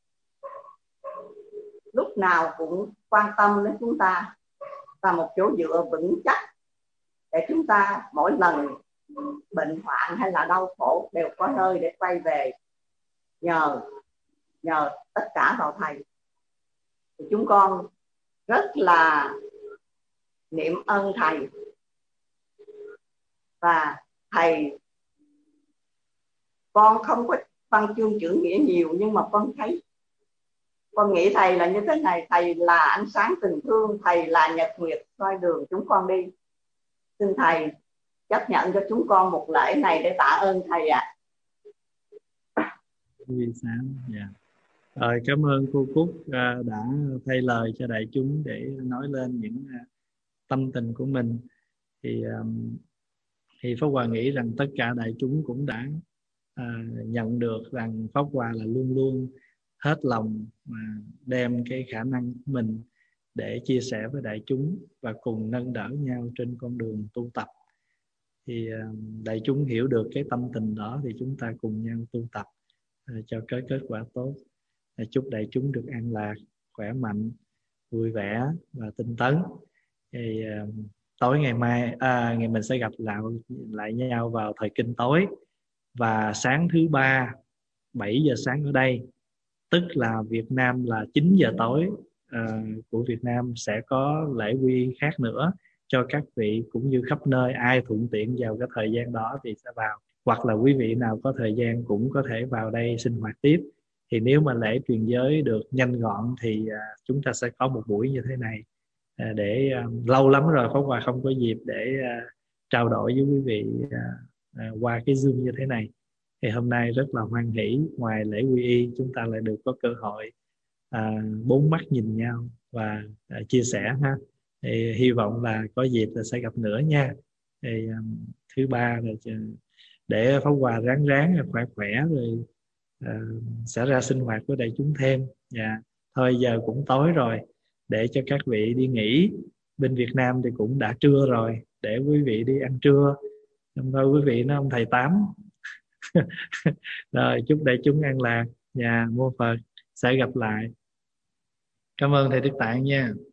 lúc nào cũng quan tâm đến chúng ta, và một chỗ dựa vững chắc để chúng ta mỗi lần bệnh hoạn hay là đau khổ đều có nơi để quay về, nhờ nhờ tất cả vào thầy. Thì chúng con rất là niệm ơn thầy, và thầy, con không có văn chương chữ nghĩa nhiều, nhưng mà con thấy, con nghĩ thầy là như thế này: thầy là ánh sáng tình thương, thầy là nhật nguyệt soi đường chúng con đi. Xin thầy chấp nhận cho chúng con một lễ này để tạ ơn thầy ạ. À. Vì sáng, dạ. Rồi, cảm ơn cô Cúc đã thay lời cho đại chúng để nói lên những tâm tình của mình. Thì thì Pháp Hòa nghĩ rằng tất cả đại chúng cũng đã à, nhận được rằng Pháp Hòa là luôn luôn hết lòng mà đem cái khả năng của mình để chia sẻ với đại chúng và cùng nâng đỡ nhau trên con đường tu tập. thì đại chúng hiểu được cái tâm tình đó thì chúng ta cùng nhau tu tập cho cái kết quả tốt. Chúc đại chúng được an lạc, khỏe mạnh, vui vẻ và tinh tấn. Thì tối ngày mai à, ngày mình sẽ gặp lại lại nhau vào thời kinh tối, và sáng thứ ba bảy giờ sáng ở đây, tức là Việt Nam là chín giờ tối à, của Việt Nam sẽ có lễ quy y khác nữa cho các vị cũng như khắp nơi. Ai thuận tiện vào cái thời gian đó thì sẽ vào, hoặc là quý vị nào có thời gian cũng có thể vào đây sinh hoạt tiếp. Thì nếu mà lễ truyền giới được nhanh gọn thì à, chúng ta sẽ có một buổi như thế này à, để à, lâu lắm rồi Pháp Hòa không có dịp để à, trao đổi với quý vị à, à, qua cái Zoom như thế này. Thì hôm nay rất là hoan hỷ, ngoài lễ quy y chúng ta lại được có cơ hội à, bốn mắt nhìn nhau và à, chia sẻ ha. Thì hy vọng là có dịp là sẽ gặp nữa nha. Thì um, thứ ba là để Pháp Hòa ráng ráng khỏe khỏe rồi uh, sẽ ra sinh hoạt với đại chúng thêm. Dạ. Thôi giờ cũng tối rồi, để cho các vị đi nghỉ. Bên Việt Nam thì cũng đã trưa rồi, để quý vị đi ăn trưa. Thôi quý vị nó ông thầy Tám. Rồi chúc đại chúng an lạc. Dạ, mô Phật, sẽ gặp lại. Cảm ơn thầy Đức Tạng nha.